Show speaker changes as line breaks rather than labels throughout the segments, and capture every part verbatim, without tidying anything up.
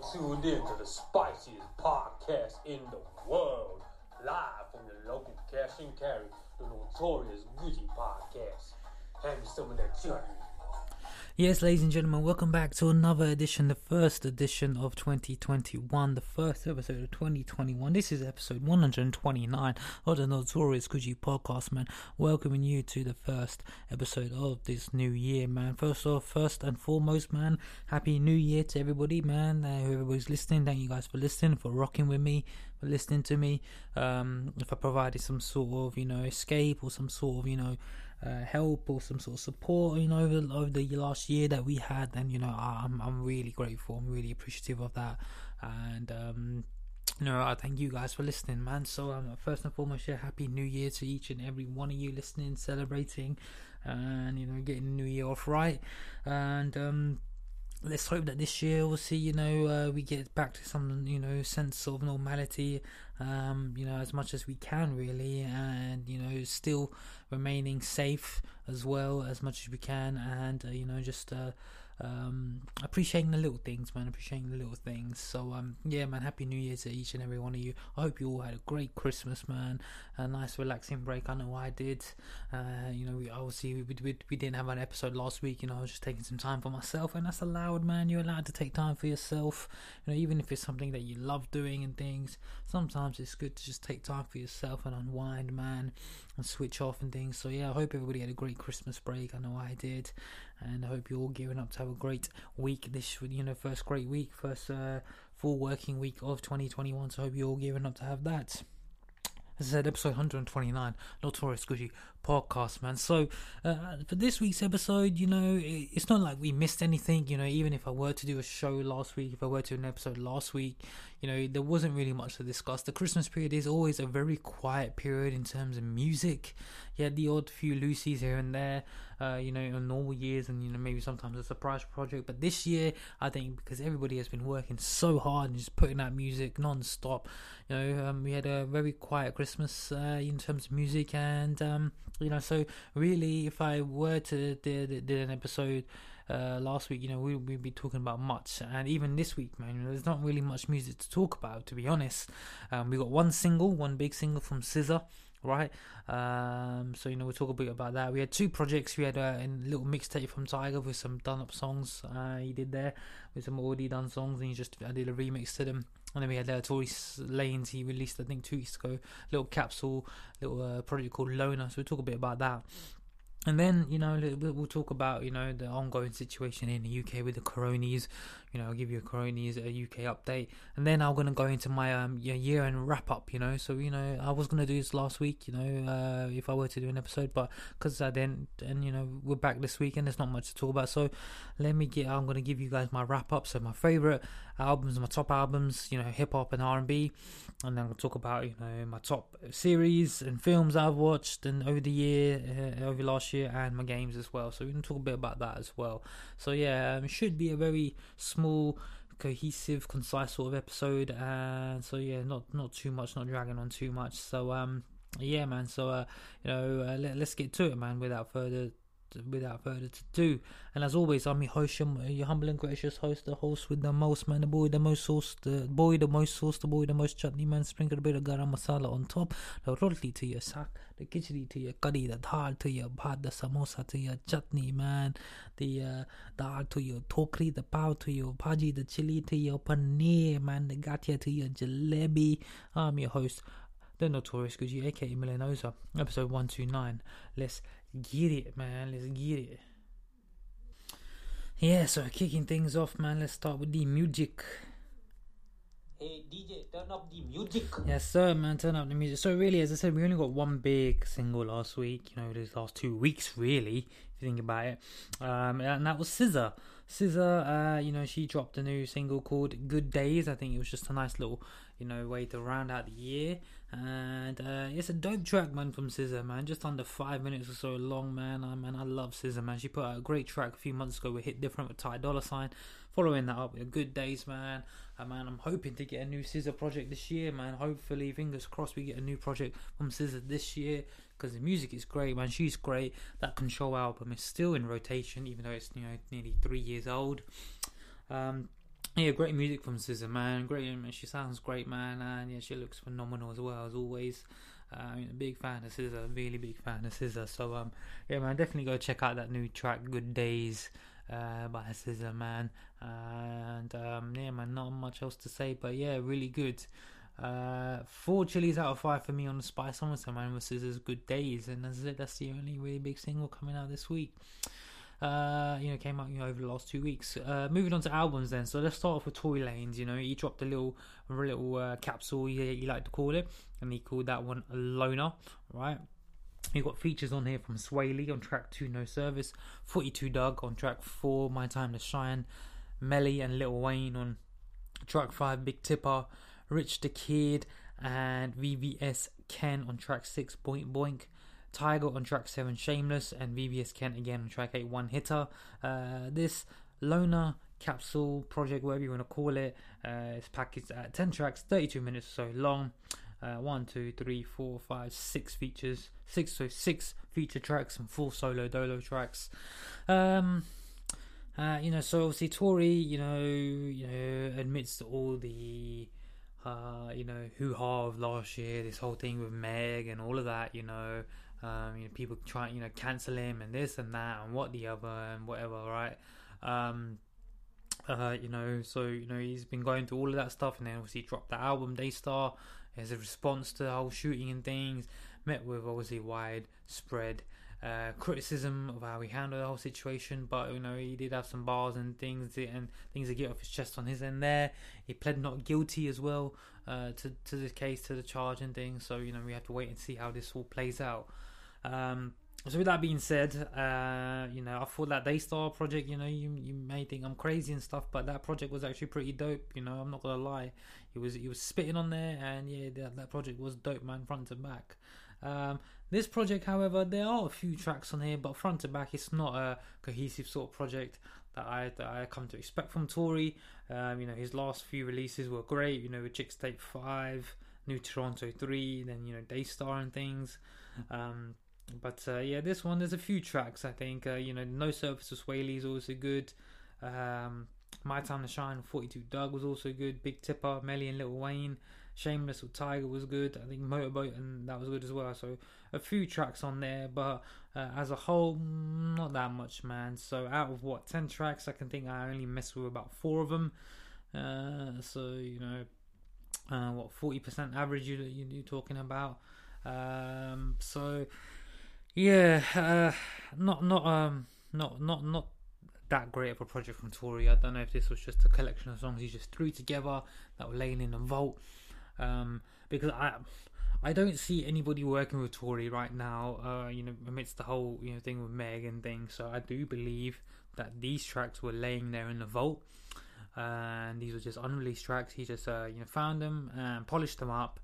tuned in to the spiciest podcast in the world. Live from the local cash and carry, the notorious Gucci podcast. Hand me some of that chutney.
Yes, ladies and gentlemen, welcome back to another edition, the first edition of twenty twenty-one, the first episode of twenty twenty-one. This is episode one hundred twenty-nine of the Notorious Gucci podcast, man. Welcoming you to the first episode of this new year, man. First off, first and foremost, man, happy new year to everybody, man. Uh, everybody's listening, thank you guys for listening, for rocking with me, for listening to me. Um, if I provided some sort of, you know, escape or some sort of, you know, Uh, help or some sort of support, you know, over, over the last year that we had, then, you know, I'm I'm really grateful. I'm really appreciative of that, and um, you know, I thank you guys for listening, man. So um, first and foremost, yeah, happy New Year to each and every one of you listening, celebrating, and you know, getting the New Year off right, and um. Let's hope that this year we'll see, you know, uh, we get back to some, you know, sense of normality, um, you know, as much as we can, really, and, you know, still remaining safe as well, as much as we can, and, uh, you know, just uh, um, appreciating the little things, man, appreciating the little things. So, um, yeah, man, happy New Year to each and every one of you. I hope you all had a great Christmas, man, a nice relaxing break. I know I did. Uh, you know, we obviously, we, we, we didn't have an episode last week, you know, I was just taking some time for myself, and that's allowed, man. You're allowed to take time for yourself, you know, even if it's something that you love doing and things. Sometimes it's good to just take time for yourself and unwind, man, and switch off and things. So yeah, I hope everybody had a great Christmas break. I know I did, and I hope you're all gearing up to have a great week this, you know, first great week, first uh, full working week of twenty twenty-one. So I hope you're all gearing up to have that. As I said, episode one hundred twenty-nine, Notorious Gucci podcast, man. So uh, for this week's episode, you know, it's not like we missed anything. You know, even if I were to do a show last week, if I were to do an episode last week, you know, there wasn't really much to discuss. The Christmas period is always a very quiet period in terms of music. You had the odd few Lucy's here and there, uh, you know, in normal years, and, you know, maybe sometimes a surprise project. But this year, I think because everybody has been working so hard and just putting out music non-stop, you know, um, we had a very quiet Christmas uh, in terms of music, and um, you know, so really, if I were to did, did an episode uh, last week, you know, we we'd be talking about much, and even this week, man, you know, there's not really much music to talk about, to be honest. Um, we got one single, one big single from S Z A, right? Um, so, you know, we'll talk a bit about that. We had two projects. We had a, a little mixtape from Tyga with some done up songs uh, he did there, with some already done songs, and he just I did a remix to them. And then we had uh, Tory Lanez, he released, I think, two weeks ago, little capsule, little uh, project called Loner. So we'll talk a bit about that. And then, you know, we'll talk about, you know, the ongoing situation in the U K with the Coronies. You know, I'll give you a Coronies, a U K update. And then I'm going to go into my um, year-end wrap-up, you know. So, you know, I was going to do this last week, you know, uh, if I were to do an episode. But because I didn't, and, you know, we're back this week and there's not much to talk about. So let me get, I'm going to give you guys my wrap-up. So my favourite albums, my top albums, you know, hip-hop and R and B. And then we'll talk about, you know, my top series and films I've watched and over the year, uh, over last year, and my games as well. So we can talk a bit about that as well. So yeah, um, it should be a very small, cohesive, concise sort of episode. And so yeah, not not too much, not dragging on too much. So um, yeah, man. So uh, you know, uh, let, let's get to it, man. Without further. Without further ado, and as always, I'm your host, your, your humble and gracious host, the host with the most, man, the boy, the most sauce, the boy, the most sauce, the boy, the most chutney, man. Sprinkle a bit of garam masala on top, the roti to your sak, the khichdi to your curry, the dal to your bhat, the samosa to your chutney, man, the uh, dal to your tokri, the pav to your bhaji, the chili to your paneer, man, the gatia to your jalebi. I'm your host, the Notorious Gucci, aka Milanoza, episode one twenty-nine. Let's get it, man. Let's get it. Yeah, so kicking things off, man. Let's start with the music.
Hey D J, turn up the music.
Yes, sir, man. Turn up the music. So really, as I said, we only got one big single last week. You know, these last two weeks, really, if you think about it. Um, and that was S Z A. S Z A, uh, you know, she dropped a new single called Good Days. I think it was just a nice little, you know, way to round out the year. And uh, it's a dope track, man, from S Z A, man. Just under five minutes or so long, man. I, man, I love S Z A, man. She put out a great track a few months ago with Hit Different with Ty Dolla Sign. Following that up with Good Days, man. Uh, man, I'm hoping to get a new S Z A project this year, man. Hopefully, fingers crossed, we get a new project from S Z A this year, because the music is great, man. She's great. That Control album is still in rotation, even though it's, you know, nearly three years old. Um, yeah, great music from S Z A, man. Great, she sounds great, man, and yeah, she looks phenomenal as well as always. Uh, I mean, a big fan of S Z A, really big fan of S Z A. So um, yeah, man, definitely go check out that new track, "Good Days," uh, by S Z A, man. And um, yeah, man, not much else to say, but yeah, really good. Uh, four chilies out of five for me on the Spiceometer, man, with S Z A's "Good Days," and that's it. That's the only really big single coming out this week. Uh, you know, came out you know over the last two weeks. Uh, moving on to albums, then. So let's start off with Tory Lanez. You know, he dropped a little, a little uh, capsule. He, he liked to call it, and he called that one Loner. Right. He got features on here from Sway Lee on track two, No Service. forty-two Doug on track four, My Time to Shine. Melly and Lil Wayne on track five, Big Tipper. Rich the Kid and V V S Ken on track six, Boink Boink. Tyga on track seven, Shameless, and V V S Ken again on track eight, One Hitter. Uh, this Loner capsule project, whatever you want to call it, uh, is packaged at ten tracks, thirty-two minutes or so long. Uh, one, two, three, four, five, six features, six so six feature tracks and four solo dolo tracks. Um, uh, you know, so obviously Tory, you know, you know, amidst all the uh, you know, hoo-ha of last year, this whole thing with Meg and all of that, you know. Um, you know, people trying, you know, cancel him and this and that and what the other and whatever, right? Um, uh, you know, so you know he's been going through all of that stuff, and then obviously dropped the album Daystar as a response to the whole shooting and things. Met with obviously widespread uh, criticism of how he handled the whole situation, but you know he did have some bars and things and things to get off his chest on his end there. He pled not guilty as well uh, to to the case, to the charge and things. So you know we have to wait and see how this all plays out. Um, so with that being said, uh, you know, I thought that Daystar project, you know, you you may think I'm crazy and stuff, but that project was actually pretty dope. You know, I'm not gonna lie, he was he was spitting on there, and yeah, that, that project was dope, man, front to back. Um, this project, however, there are a few tracks on here, but front to back, it's not a cohesive sort of project that I that I come to expect from Tory. Um, you know, his last few releases were great. You know, with Chicks Tape five, New Toronto three, then you know Daystar and things. Um, But uh, yeah, this one, there's a few tracks, I think. Uh, you know, No Service with Sway Lee is also good. Um, My Time to Shine, forty-two Doug was also good. Big Tipper, Melly and Lil Wayne. Shameless with Tyga was good. I think Motorboat, and that was good as well. So a few tracks on there, but uh, as a whole, not that much, man. So out of what, ten tracks, I can think I only messed with about four of them. Uh, so, you know, uh, what, forty percent average you, you, you're talking about. Um, so... Yeah, uh, not not um not not not that great of a project from Tory. I don't know if this was just a collection of songs he just threw together that were laying in the vault. Um, because I I don't see anybody working with Tory right now. Uh, you know, amidst the whole you know thing with Meg and things. So I do believe that these tracks were laying there in the vault, and these were just unreleased tracks. He just uh you know found them and polished them up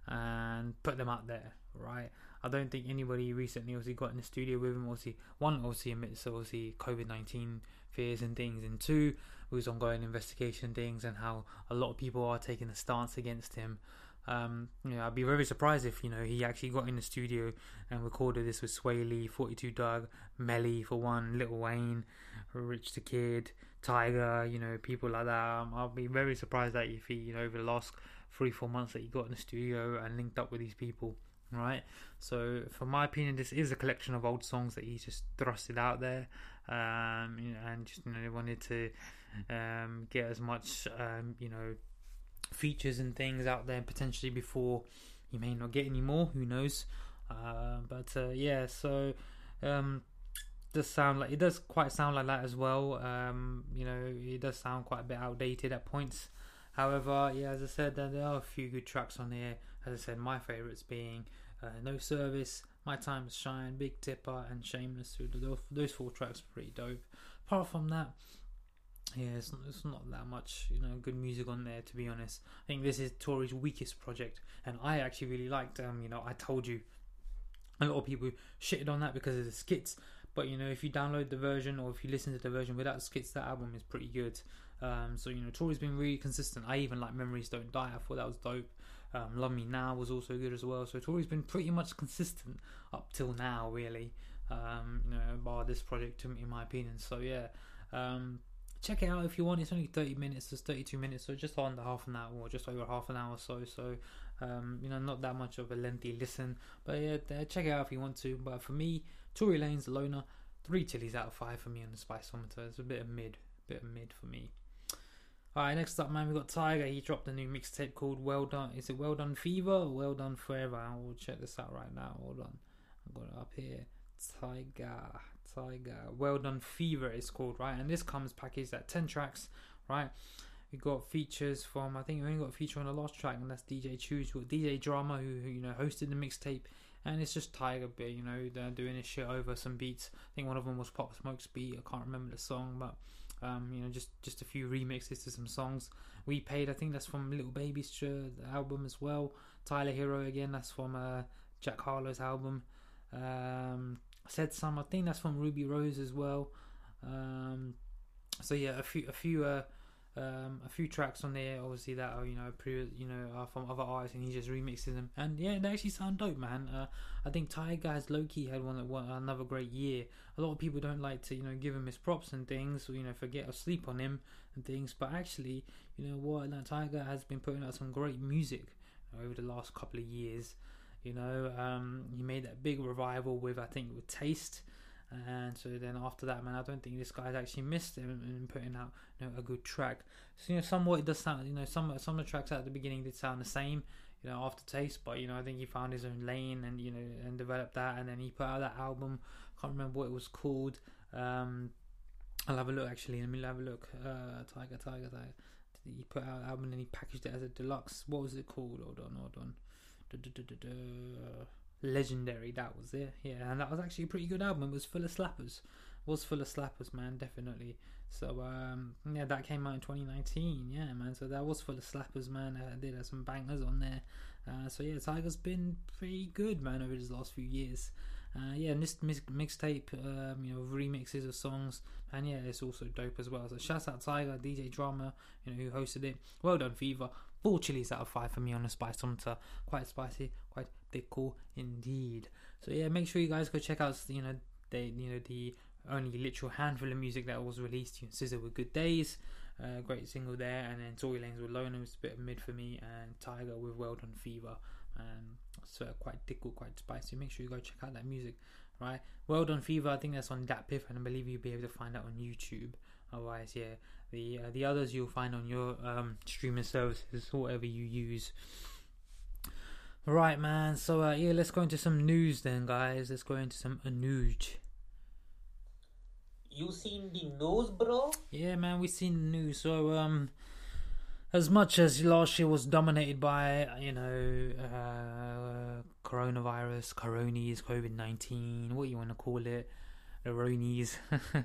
and put them out there, right? I don't think anybody recently obviously got in the studio with him. Obviously, one, obviously amidst obviously COVID nineteen fears and things, and two, was ongoing investigation things and how a lot of people are taking a stance against him. Um, you know, I'd be very surprised if you know he actually got in the studio and recorded this with Sway Lee, forty-two Doug, Melly for one, Lil Wayne, Rich the Kid, Tyga, you know, people like that. Um, I'll be very surprised that if he, you know, over the last three, four months that he got in the studio and linked up with these people. Right, so for my opinion, this is a collection of old songs that he just thrusted out there, um, you know, and just you know they wanted to um, get as much um, you know features and things out there potentially before he may not get any more. Who knows? Uh, but uh, yeah, so um, does sound like it does quite sound like that as well. Um, you know, it does sound quite a bit outdated at points. However, yeah, as I said, there are a few good tracks on here. As I said, my favourites being uh, No Service, My Time to Shine, Big Tipper, and Shameless. Those four tracks are pretty dope. Apart from that, yeah, it's not, it's not that much, you know, good music on there, to be honest. I think this is Tory's weakest project, and I actually really liked. Um, you know, I told you, a lot of people shitted on that because of the skits. But you know, if you download the version or if you listen to the version without the skits, that album is pretty good. Um, so you know, Tory's been really consistent. I even like Memories Don't Die. I thought that was dope. Um, Love Me Now was also good as well. So Tory's been pretty much consistent up till now, really. Um, you know, bar this project, in my opinion. So yeah, um, check it out if you want. It's only thirty minutes, it's thirty-two minutes, so just under half an hour or just over half an hour or so. So, um, you know, not that much of a lengthy listen. But yeah, check it out if you want to. But for me, Tory Lanez Loner, three chilies out of five for me on the Spiceometer. It's a bit of mid, bit of mid for me. Alright, next up, man, we got Tyga. He dropped a new mixtape called Well Done. Is it Well Done Fever or Well Done Forever? I will check this out right now. Hold on, I've got it up here. Tyga, Tyga, Well Done Fever it's called, right? And this comes packaged at ten tracks, right? We got features from, I think we only got a feature on the last track, and that's D J Choose. We got D J Drama, who, who you know hosted the mixtape, and it's just Tyga, bit, you know, they're doing his shit over some beats. I think one of them was Pop Smoke's beat. I can't remember the song, but um, you know, just just a few remixes to some songs. We Paid, I think that's from Little Baby's uh, album as well. Tyler Hero again, that's from uh, Jack Harlow's album. Um, Said Some, I think that's from Ruby Rose as well. Um, so yeah, a few, a few, uh, um, a few tracks on there. Obviously that are you know, pre, you know, are from other artists, and he just remixes them. And yeah, they actually sound dope, man. Uh, I think Tyga has low-key had one, one another great year. A lot of people don't like to you know give him his props and things, or you know forget or sleep on him and things. But actually, you know what, like, Tyga has been putting out some great music over the last couple of years. You know, um, he made that big revival with, I think, with Taste, and so then after that, man, I don't think this guy's actually missed him in putting out, you know, a good track. So you know, somewhat it does sound, you know, some some of the tracks at the beginning did sound the same, you know, after Taste, but you know, I think he found his own lane and you know and developed that, and then he put out that album. Can't remember what it was called. Um, I'll have a look actually. Let me have a look. Uh, Tyga, Tyga, Tyga. He put out an album and he packaged it as a deluxe. What was it called? Hold on, hold on. Da, da, da, da, da. Legendary, that was it. Yeah, and that was actually a pretty good album. It was full of slappers. It was full of slappers, man, definitely. So um yeah, that came out in twenty nineteen. Yeah, man, so that was full of slappers, man. Uh, did have some bangers on there. Uh, so yeah, Tyga's been pretty good, man, over his last few years. Uh, yeah, and this mix- mixtape, um, you know, remixes of songs, and yeah, it's also dope as well. So shouts out Tyga, D J Drama, you know, who hosted it. Well done, Fever. Four chilies out of five for me on the Spiceometer. Quite spicy, quite thick, cool indeed. So yeah, make sure you guys go check out, you know, they, you know, the only literal handful of music that was released. You know, S Z A with Good Days, uh, great single there, and then Tory Lanez with Loner was a bit of mid for me, and Tyga with Well Done Fever. And so quite tickle, quite spicy. Make sure you go check out that music, right? Well Done Fever, I think that's on Dat Piff, and I believe you'll be able to find that on YouTube. Otherwise, yeah, the uh, the others you'll find on your um, streaming services, whatever you use. Right, man. So uh, yeah, let's go into some news then, guys. Let's go into some uh, news.
You seen the news, bro?
Yeah, man, we seen the news. So um. As much as last year was dominated by, you know, uh, coronavirus, coronies, COVID nineteen, what you want to call it, the ronies.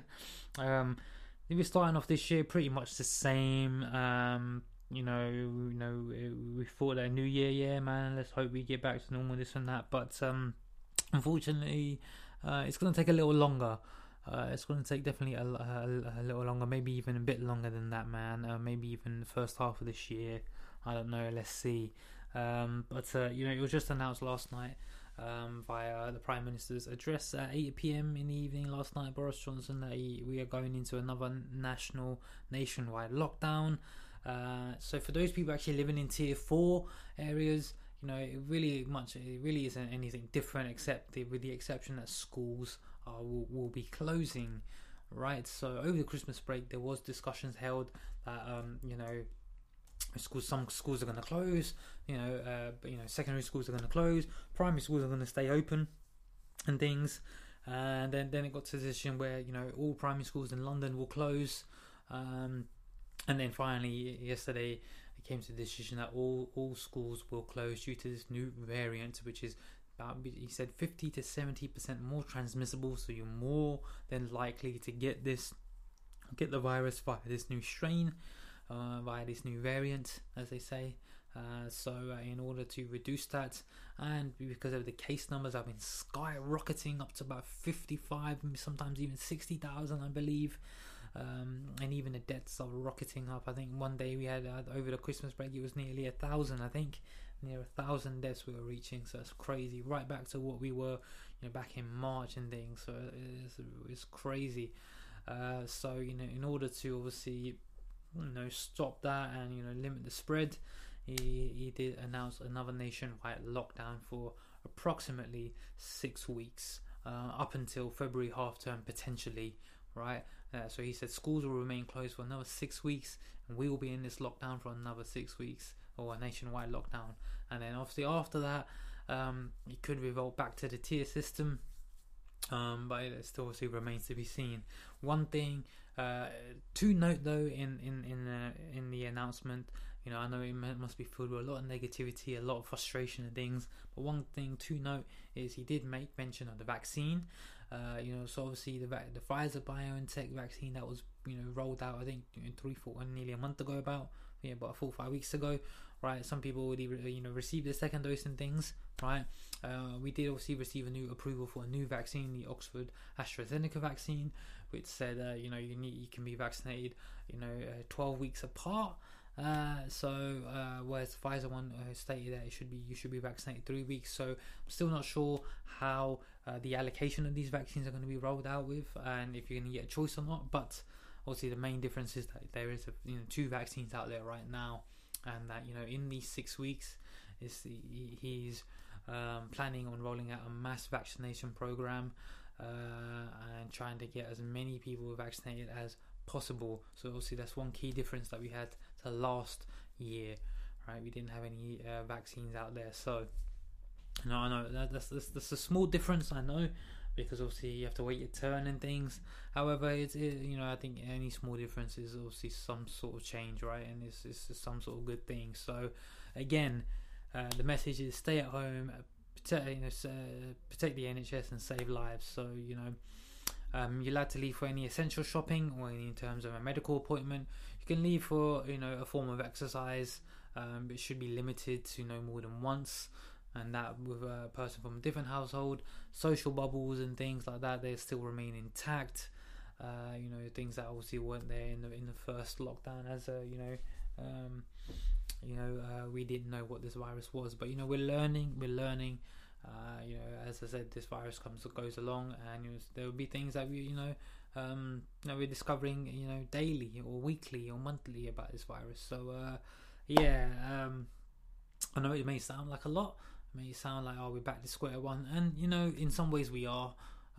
um, we're starting off this year pretty much the same. Um, you know, you know, we thought that New Year, yeah, man, let's hope we get back to normal, this and that. But um, unfortunately, uh, it's going to take a little longer. Uh, it's going to take definitely a, a, a little longer, maybe even a bit longer than that, man. Uh, maybe even the first half of this year. I don't know. Let's see. Um, but uh, you know, it was just announced last night um, via the Prime Minister's address at eight p.m. in the evening last night. Boris Johnson that he, we are going into another national, nationwide lockdown. Uh, so for those people actually living in tier four areas, you know, it really much, it really isn't anything different, except the, with the exception that schools Uh, will, will be closing, right? So over the Christmas break, there was discussions held that um, you know, schools, some schools are going to close. You know, uh, but, you know, secondary schools are going to close. Primary schools are going to stay open, and things. And then then it got to the decision where you know all primary schools in London will close. Um, and then finally yesterday it came to the decision that all all schools will close due to this new variant, which is, Uh, he said fifty to seventy percent more transmissible, so you're more than likely to get this, get the virus via this new strain, uh, via this new variant, as they say. Uh, so uh, in order to reduce that, and because of the case numbers have been skyrocketing up to about fifty-five, sometimes even sixty thousand, I believe. Um, and even the deaths are rocketing up. I think one day we had uh, over the Christmas break, it was nearly a thousand, I think. Near a thousand deaths we were reaching, so it's crazy. Right back to what we were, you know, back in March and things. So it's, it's crazy. Uh, so you know, in order to obviously, you know, stop that and you know limit the spread, he he did announce another nationwide lockdown for approximately six weeks, uh, up until February half term potentially, right? Uh, so he said schools will remain closed for another six weeks, and we will be in this lockdown for another six weeks, or a nationwide lockdown. And then obviously after that, um, it could revert back to the tier system, um, but it still obviously remains to be seen. One thing uh, to note though in in in, uh, in the announcement, you know, I know it must be filled with a lot of negativity, a lot of frustration and things, but one thing to note is he did make mention of the vaccine. Uh, you know, so obviously the the Pfizer BioNTech vaccine that was you know rolled out, I think you know, three, four, nearly a month ago, about yeah, about four, five weeks ago, right? Some people already you know received their second dose and things, right? Uh, we did obviously receive a new approval for a new vaccine, the Oxford AstraZeneca vaccine, which said uh, you know you need you can be vaccinated, you know, uh, twelve weeks apart. Uh, so uh, whereas Pfizer one uh, stated that it should be you should be vaccinated three weeks. So I'm still not sure how uh, the allocation of these vaccines are going to be rolled out with, and if you're going to get a choice or not. But obviously the main difference is that there is a, you know two vaccines out there right now, and that you know in these six weeks is he, he's um, planning on rolling out a mass vaccination program uh, and trying to get as many people vaccinated as possible. So obviously that's one key difference that we had to last year, right? We didn't have any uh, vaccines out there. So you know, I know that, that's, that's that's a small difference, I know, because obviously you have to wait your turn and things. However, it's it, you know I think any small difference is obviously some sort of change, right? And it's, it's some sort of good thing. So again, uh, the message is stay at home, protect, you know, uh, protect the N H S and save lives. So you know Um, you're allowed to leave for any essential shopping or in terms of a medical appointment. You can leave for you know a form of exercise. Um, it should be limited to no more than once, and that with a person from a different household. Social bubbles and things like that, they still remain intact. Uh, you know things that obviously weren't there in the in the first lockdown, as a you know um, you know uh, we didn't know what this virus was, but you know we're learning. We're learning. Uh, you know, as I said, this virus comes goes along, and you know, there will be things that we, you know, um, you know, we're discovering, you know, daily or weekly or monthly about this virus. So, uh, yeah, um, I know it may sound like a lot. It may sound like, oh, we're back to square one, and you know, in some ways we are.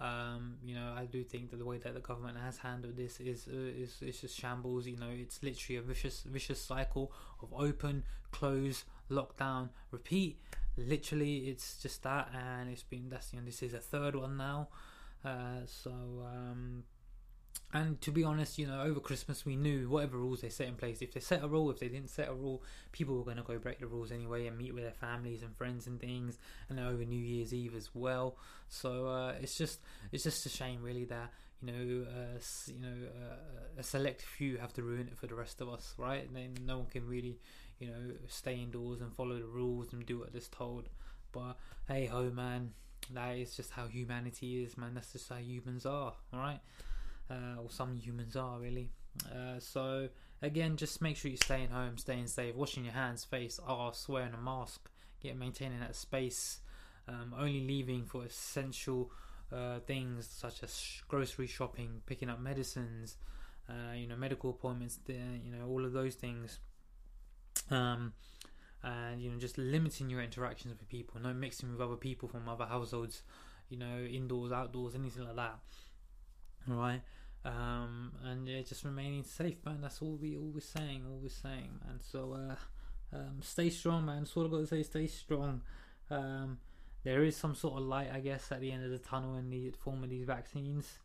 Um, you know, I do think that the way that the government has handled this is uh, is is just shambles. You know, it's literally a vicious vicious cycle of open, close, lockdown, repeat. Literally, it's just that, and it's been that's you know this is a third one now. Uh, so, um, and to be honest, you know, over Christmas we knew whatever rules they set in place. If they set a rule, if they didn't set a rule, people were going to go break the rules anyway and meet with their families and friends and things, and over New Year's Eve as well. So uh, it's just it's just a shame, really, that you know uh, you know uh, a select few have to ruin it for the rest of us, right? And then no one can really, you know, stay indoors and follow the rules and do what they're told. But hey ho, man, that is just how humanity is, man. That's just how humans are, alright? Uh, or some humans are, really. Uh, so again, just make sure you're staying home, staying safe, washing your hands, face, arse, wearing a mask, get maintaining that space, um, only leaving for essential uh, things such as sh- grocery shopping, picking up medicines, uh, you know, medical appointments, you know, all of those things. Um, and you know, just limiting your interactions with people, no mixing with other people from other households, you know, indoors, outdoors, anything like that. All right, um, and yeah, just remaining safe, man. That's all we always saying, always saying, man. So, uh, um, stay strong, man. That's all I got to say. Stay strong. Um, there is some sort of light, I guess, at the end of the tunnel in the form of these vaccines.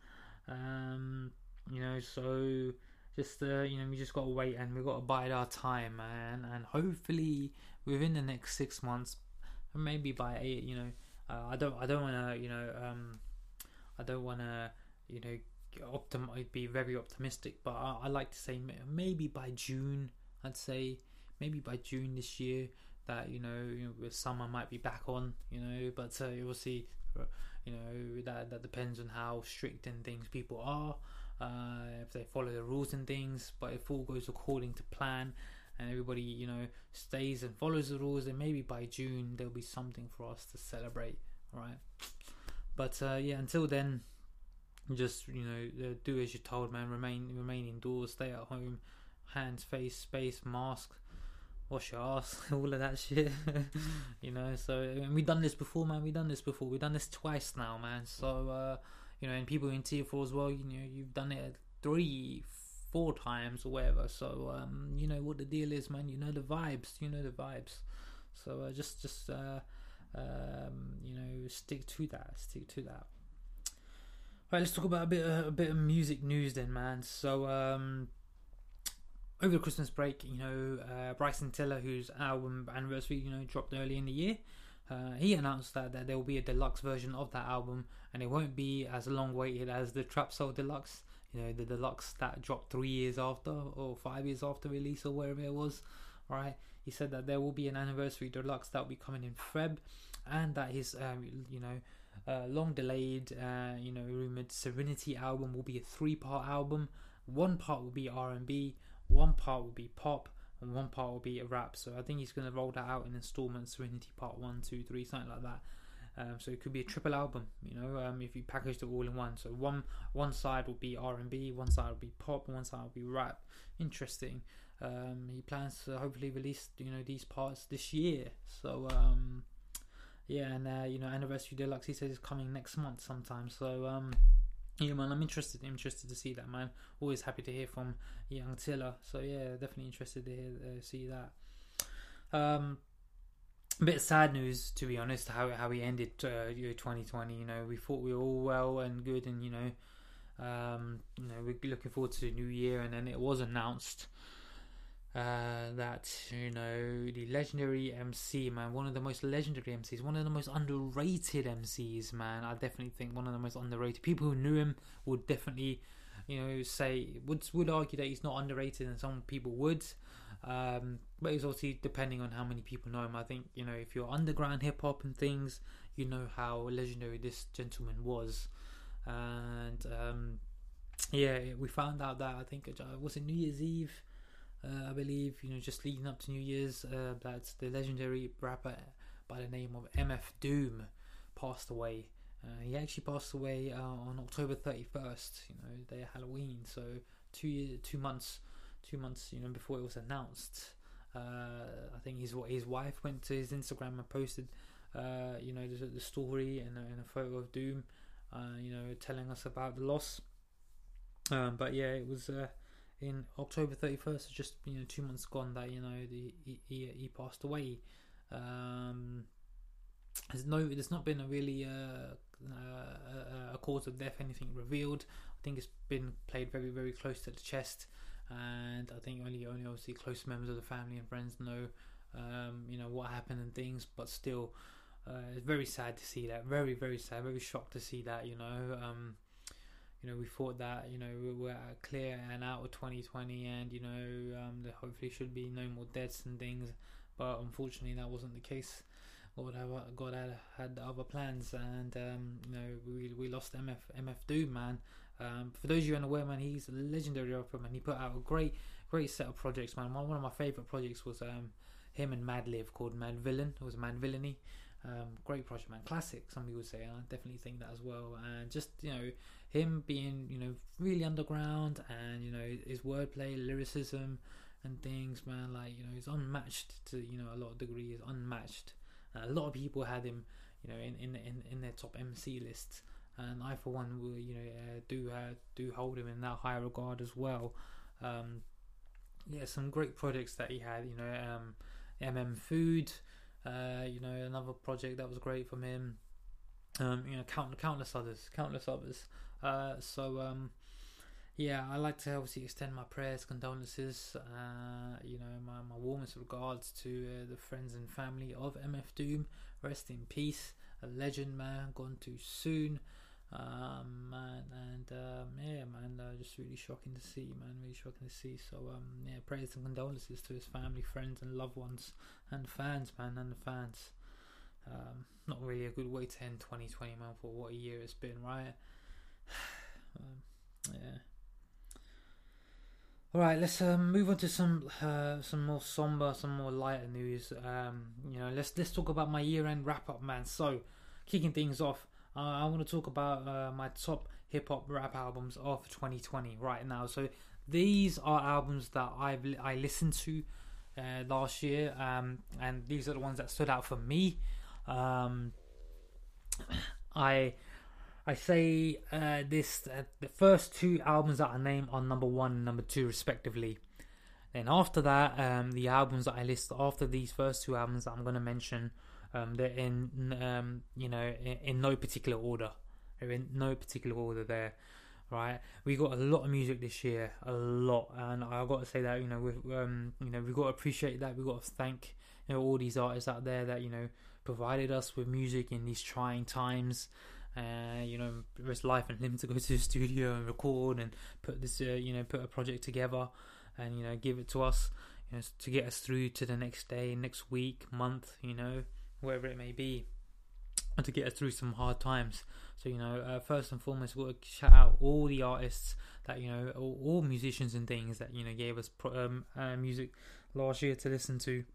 Um, you know, so. Just uh, you know, we just gotta wait, and we gotta bide our time, man. And hopefully, within the next six months, maybe by eight, you know, uh, I don't, I don't wanna, you know, um, I don't wanna, you know, optim- be very optimistic, but I, I like to say maybe by June. I'd say maybe by June this year that you know, you know summer might be back on, you know, but uh, we'll see. You know, that that depends on how strict and things people are. Uh, if they follow the rules and things, but if all goes according to plan and everybody, you know, stays and follows the rules, then maybe by June there'll be something for us to celebrate, right? But uh, yeah, until then, just, you know, uh, do as you're told, man. Remain remain indoors, stay at home, hands, face, space, mask, wash your ass, all of that shit. You know, so and we've done this before, man. We've done this before. We've done this twice now, man. So uh, you know, and people in tier four as well. You know, you've done it three, four times or whatever. So um, you know what the deal is, man. You know the vibes. You know the vibes. So uh, just just uh, um, you know, stick to that. Stick to that. Right, let's talk about a bit uh, a bit of music news then, man. So um, over the Christmas break, you know, uh, Bryson Tiller, whose album anniversary, you know, dropped early in the year, uh, he announced that, that there will be a deluxe version of that album, and it won't be as long waited as the Trap Soul Deluxe, you know, the deluxe that dropped three years after or five years after release or wherever it was. All right, he said that there will be an anniversary deluxe that will be coming in Feb, and that his, um, you know, uh, long delayed, uh, you know, rumored Serenity album will be a three part album. One part will be R and B, one part will be pop, and one part will be a rap. So I think he's going to roll that out in installments, Serenity part one, two, three, something like that. Um, so it could be a triple album, you know, um, if you packaged it all in one. So one one side will be R and B, one side will be pop, and one side will be rap. Interesting. Um, he plans to hopefully release, you know, these parts this year. So um, yeah, and uh, you know, Anniversary Deluxe, he says, is coming next month sometime. So um, yeah, man, I'm interested interested to see that, man. Always happy to hear from Young Tiller. So yeah, definitely interested to hear uh, see that. Um, a bit of sad news, to be honest, how how we ended uh, year twenty twenty. You know, we thought we were all well and good, and you know, um, you know, we're looking forward to the new year, and then it was announced uh, that, you know, the legendary M C, man, one of the most legendary M Cs, one of the most underrated M Cs, man. I definitely think one of the most underrated. People who knew him would definitely, you know, say would would argue that he's not underrated, and some people would. Um, but it's obviously depending on how many people know him. I think, you know, if you're underground hip hop and things, you know how legendary this gentleman was. And um, yeah, we found out that, I think, uh, was it New Year's Eve, uh, I believe, you know, just leading up to New Year's, uh, that the legendary rapper by the name of M F Doom passed away. Uh, he actually passed away uh, on October thirty-first, you know, the day of Halloween. So two years, two months, two months, you know, before it was announced. Uh, I think his his wife went to his Instagram and posted, uh, you know, the, the story and, and a photo of Doom, uh, you know, telling us about the loss. Um, but yeah, it was uh, in October thirty-first, just, you know, two months gone, that, you know, the, he, he he passed away. Um, there's no, there's not been a really uh, uh, a cause of death, anything revealed. I think it's been played very, very close to the chest, and I think only, only obviously close members of the family and friends know, um, you know, what happened and things. But still, uh, it's very sad to see that. Very, very sad. Very shocked to see that. You know, um, you know, we thought that, you know, we were clear and out of twenty twenty, and you know, um, there hopefully should be no more deaths and things. But unfortunately, that wasn't the case. God had, God had, had other plans, and um, you know, we we lost M F M F Doom, man. Um, for those of you unaware, man, he's a legendary rapper, man. He put out a great great set of projects, man. One, one of my favourite projects was um, him and Madlib, called Mad Villain. It was Mad Villainy. Um, great project, man. Classic, some people would say, and I definitely think that as well. And just, you know, him being, you know, really underground, and you know, his wordplay, lyricism, and things, man. Like, you know, he's unmatched to, you know, a lot of degrees, unmatched. Uh, a lot of people had him, you know, in in in, in their top M C lists, and I, for one, will, you know, uh, do uh, do hold him in that high regard as well. Um, yeah, some great projects that he had, you know, um, M M Food, uh, you know, another project that was great from him. Um, you know, count, countless others, countless others. Uh, so um, yeah, I like to obviously extend my prayers, condolences, uh, you know, my, my warmest regards to uh, the friends and family of M F Doom. Rest in peace, a legend, man, gone too soon. Um, man, and um, yeah, man, uh, just really shocking to see, man, really shocking to see. So um, yeah, prayers and condolences to his family, friends, and loved ones, and fans, man, and the fans. Um, not really a good way to end twenty twenty, man, for what a year it's been, right? um, yeah. Alright, let's um, move on to some uh, some more somber, some more lighter news. Um, you know, let's let's talk about my year-end wrap-up, man. So, kicking things off, uh, I want to talk about uh, my top hip hop rap albums of twenty twenty right now. So these are albums that I've I listened to uh, last year, um, and these are the ones that stood out for me. Um, I I say uh, this uh, the first two albums that I name are number one and number two respectively. Then after that, um, the albums that I list after these first two albums that I'm going to mention, um, they're in um, you know in, in no particular order. They're in no particular order there. Right, we got a lot of music this year, a lot, and I got to say that you know we um you know we got to appreciate that. We got to thank you know all these artists out there that you know provided us with music in these trying times. Uh, you know, risk life and limb to go to the studio and record and put this uh, you know put a project together and you know give it to us, you know, to get us through to the next day, next week, month, you know, whatever it may be, and to get us through some hard times. So you know, uh, first and foremost, we'll shout out all the artists that you know, all, all musicians and things that you know gave us pro- um, uh, music last year to listen to.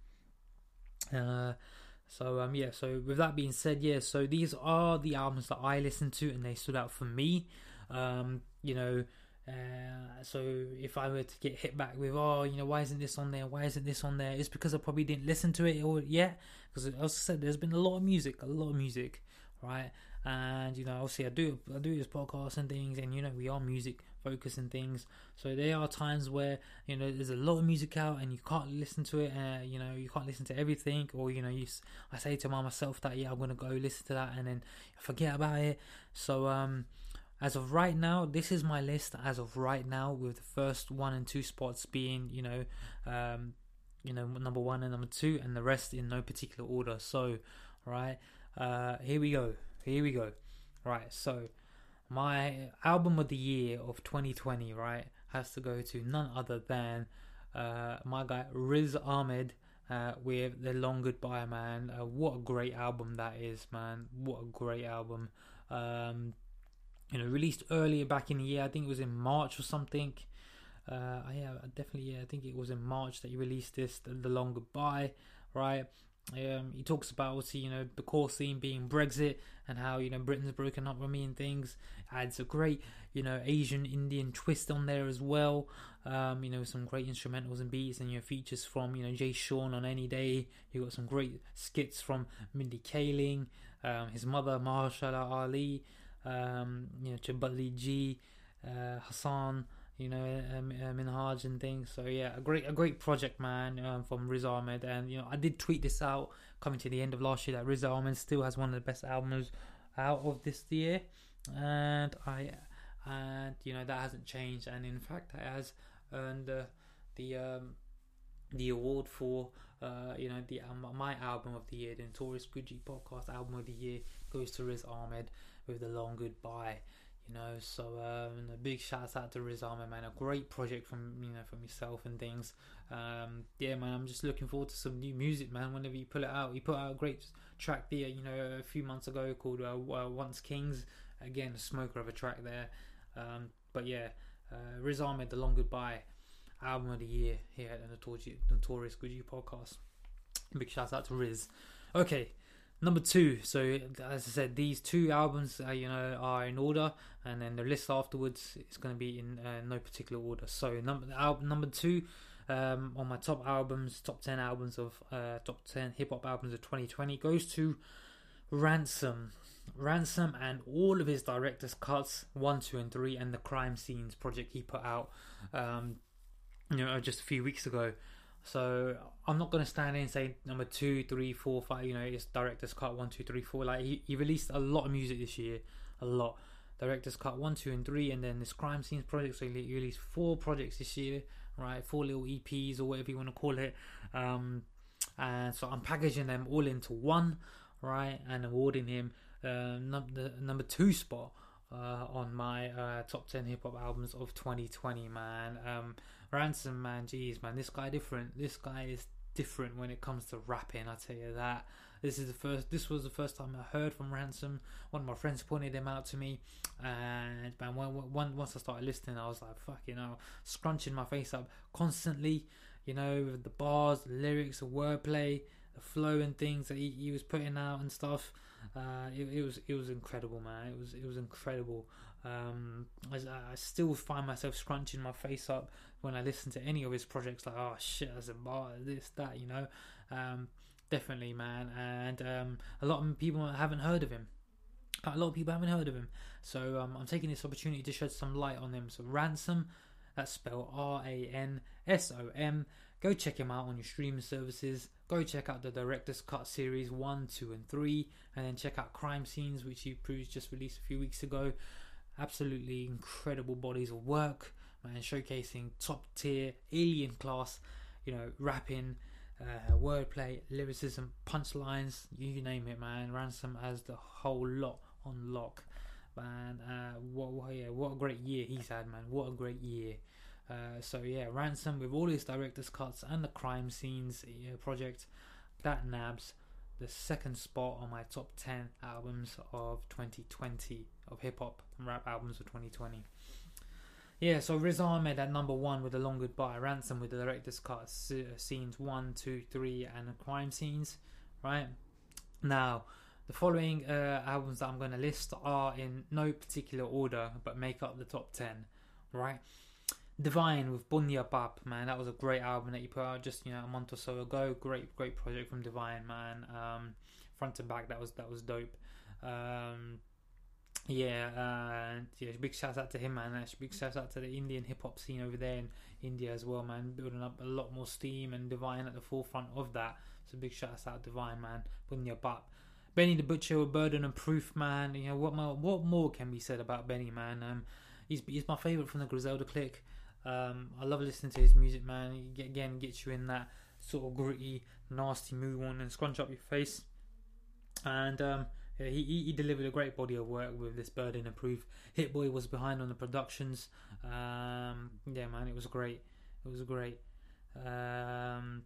Uh, so um, yeah. So with that being said, yeah. So these are the albums that I listened to, and they stood out for me. Um, you know. Uh, so if I were to get hit back with, oh, you know, why isn't this on there? Why isn't this on there? It's because I probably didn't listen to it or yet. Because as I said, there's been a lot of music, a lot of music, right? And you know, obviously, I do, I do this podcast and things, and you know, we are music focused and things. So there are times where you know there's a lot of music out, and you can't listen to it. Uh, you know, you can't listen to everything, or you know, you, I say to myself that yeah, I'm gonna go listen to that, and then I forget about it. So um. As of right now, this is my list as of right now, with the first one and two spots being, you know, um, you know, number one and number two, and the rest in no particular order. So, right, uh, here we go, here we go. Right, so my album of the year of twenty twenty, right, has to go to none other than uh, my guy Riz Ahmed uh, with The Long Goodbye, man. Uh, what a great album that is, man. What a great album. Um, You know, released earlier back in the year. I think it was in March or something. Uh, yeah, definitely. Yeah, I think it was in March that he released this, the, the Long Goodbye, right? Um, he talks about, obviously, you know, the core theme being Brexit and how, you know, Britain's broken up with me and things. Adds a great, you know, Asian Indian twist on there as well. Um, you know, some great instrumentals and beats, and your features from, you know, Jay Sean on Any Day. You got some great skits from Mindy Kaling, um, his mother Mahershala Ali. Um, you know, Chambali G, uh, Hassan, you know, um, uh, Minhaj and things. So yeah, a great, a great project, man, um, from Riz Ahmed. And you know, I did tweet this out coming to the end of last year that Riz Ahmed still has one of the best albums out of this year, and I, and you know that hasn't changed. And in fact, it has earned uh, the um, the award for uh, you know the um, my album of the year, the Notorious Gucci Podcast album of the year, goes to Riz Ahmed with The Long Goodbye. You know, so um, a big shout out to Riz Ahmed, man. A great project from you know from yourself and things. Um, yeah, man. I'm just looking forward to some new music, man. Whenever you pull it out, he put out a great track there, you know, a few months ago called uh, uh, Once Kings. Again, a smoker of a track there. Um, but yeah, uh, Riz Ahmed, The Long Goodbye, album of the year here at the Notorious, Notorious Gucci Podcast. Big shout out to Riz. Okay. Number two, so as I said, these two albums, uh, you know, are in order, and then the list afterwards is going to be in uh, no particular order. So number album number two, um, on my top albums, top ten albums of uh, top ten hip hop albums of twenty twenty goes to Ransom, Ransom, and all of his director's cuts one, two, and three, and the Crime Scenes project he put out, um, you know, just a few weeks ago. So I'm not going to stand in and say number two, three, four, five, you know, it's director's cut one, two, three, four. Like he, he released a lot of music this year, a lot. Director's cut one, two, and three, and then this Crime Scenes project. So he released four projects this year, right? Four little E Ps or whatever you want to call it. Um, and so I'm packaging them all into one, right? And awarding him uh, num- the number two spot uh, on my uh, top ten hip hop albums of twenty twenty, man. Um, Ransom, man, jeez, man, this guy different. This guy is different when it comes to rapping. I tell you that. This is the first. This was the first time I heard from Ransom. One of my friends pointed him out to me, and man, when, when, once I started listening, I was like, "Fuck, you know," scrunching my face up constantly. You know, with the bars, the lyrics, the wordplay, the flow, and things that he, he was putting out and stuff. Uh, it, it was it was incredible, man. It was it was incredible. Um, I, I still find myself scrunching my face up when I listen to any of his projects. Like, oh shit, that's a bar, this, that, you know. Um, definitely, man. And um, a lot of people haven't heard of him. A lot of people haven't heard of him. So um, I'm taking this opportunity to shed some light on him. So Ransom, that's spelled R A N S O M. Go check him out on your streaming services. Go check out the Director's Cut series one, two, and three, and then check out Crime Scenes, which he just released a few weeks ago. Absolutely incredible bodies of work, man, showcasing top tier alien class, you know, rapping, uh, wordplay, lyricism, punchlines, you name it, man. Ransom has the whole lot on lock, man. Uh, what, what, yeah, what a great year he's had, man. What a great year. Uh, so yeah, Ransom with all his director's cuts and the Crime Scenes uh, project, that nabs the second spot on my top ten albums of twenty twenty, of hip hop and rap albums of twenty twenty. Yeah, so Riz Ahmed at number one with The Long Goodbye, Ransom with the director's cuts, uh, scenes one, two, three, and the Crime Scenes. Right now, the following uh, albums that I'm going to list are in no particular order, but make up the top ten. Right. Divine with Bunya Bap, man, that was a great album that he put out just, you know, a month or so ago. Great, great project from Divine, man. Um, front to back, that was that was dope. Um, yeah, uh, yeah, big shout out to him, man. Big shout out to the Indian hip hop scene over there in India as well, man. Building up a lot more steam, and Divine at the forefront of that. So big shout out to Divine, man. Bunya Bap. Benny the Butcher with Burden and Proof, man. You know what more? What more can be said about Benny, man? Um, he's he's my favorite from the Griselda clique. Um, I love listening to his music, man. He get, again gets you in that sort of gritty, nasty mood, one and scrunch up your face. And um, yeah, he he delivered a great body of work with this Burden and Proof. Hit Boy was behind on the productions. Um, yeah, man, it was great. It was great. Um,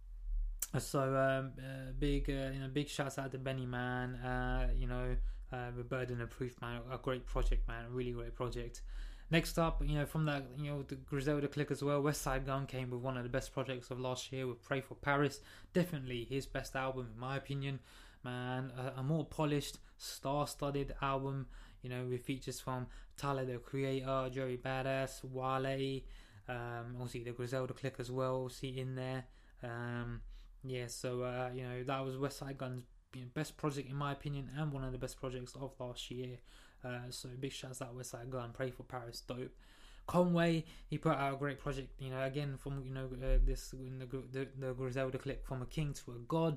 so um, uh, big, uh, you know, big shouts out to Benny, man. Uh, you know, uh, with Burden and Proof, man, a great project, man. A really great project. Next up, you know, from that, you know, the Griselda clique as well, Westside Gunn came with one of the best projects of last year with Pray for Paris. Definitely his best album, in my opinion, man. A, a more polished, star-studded album, you know, with features from Tyler, the Creator, Joey Badass, Wale, um, obviously the Griselda clique as well, see in there. Um, yeah, so, uh, you know, that was Westside Gunn's, you know, best project, in my opinion, and one of the best projects of last year. Uh, so big shouts out Westside Gunn, Pray for Paris, dope. Conway, he put out a great project, you know, again from, you know, uh, this in the, the the Griselda clique, From a King to a God.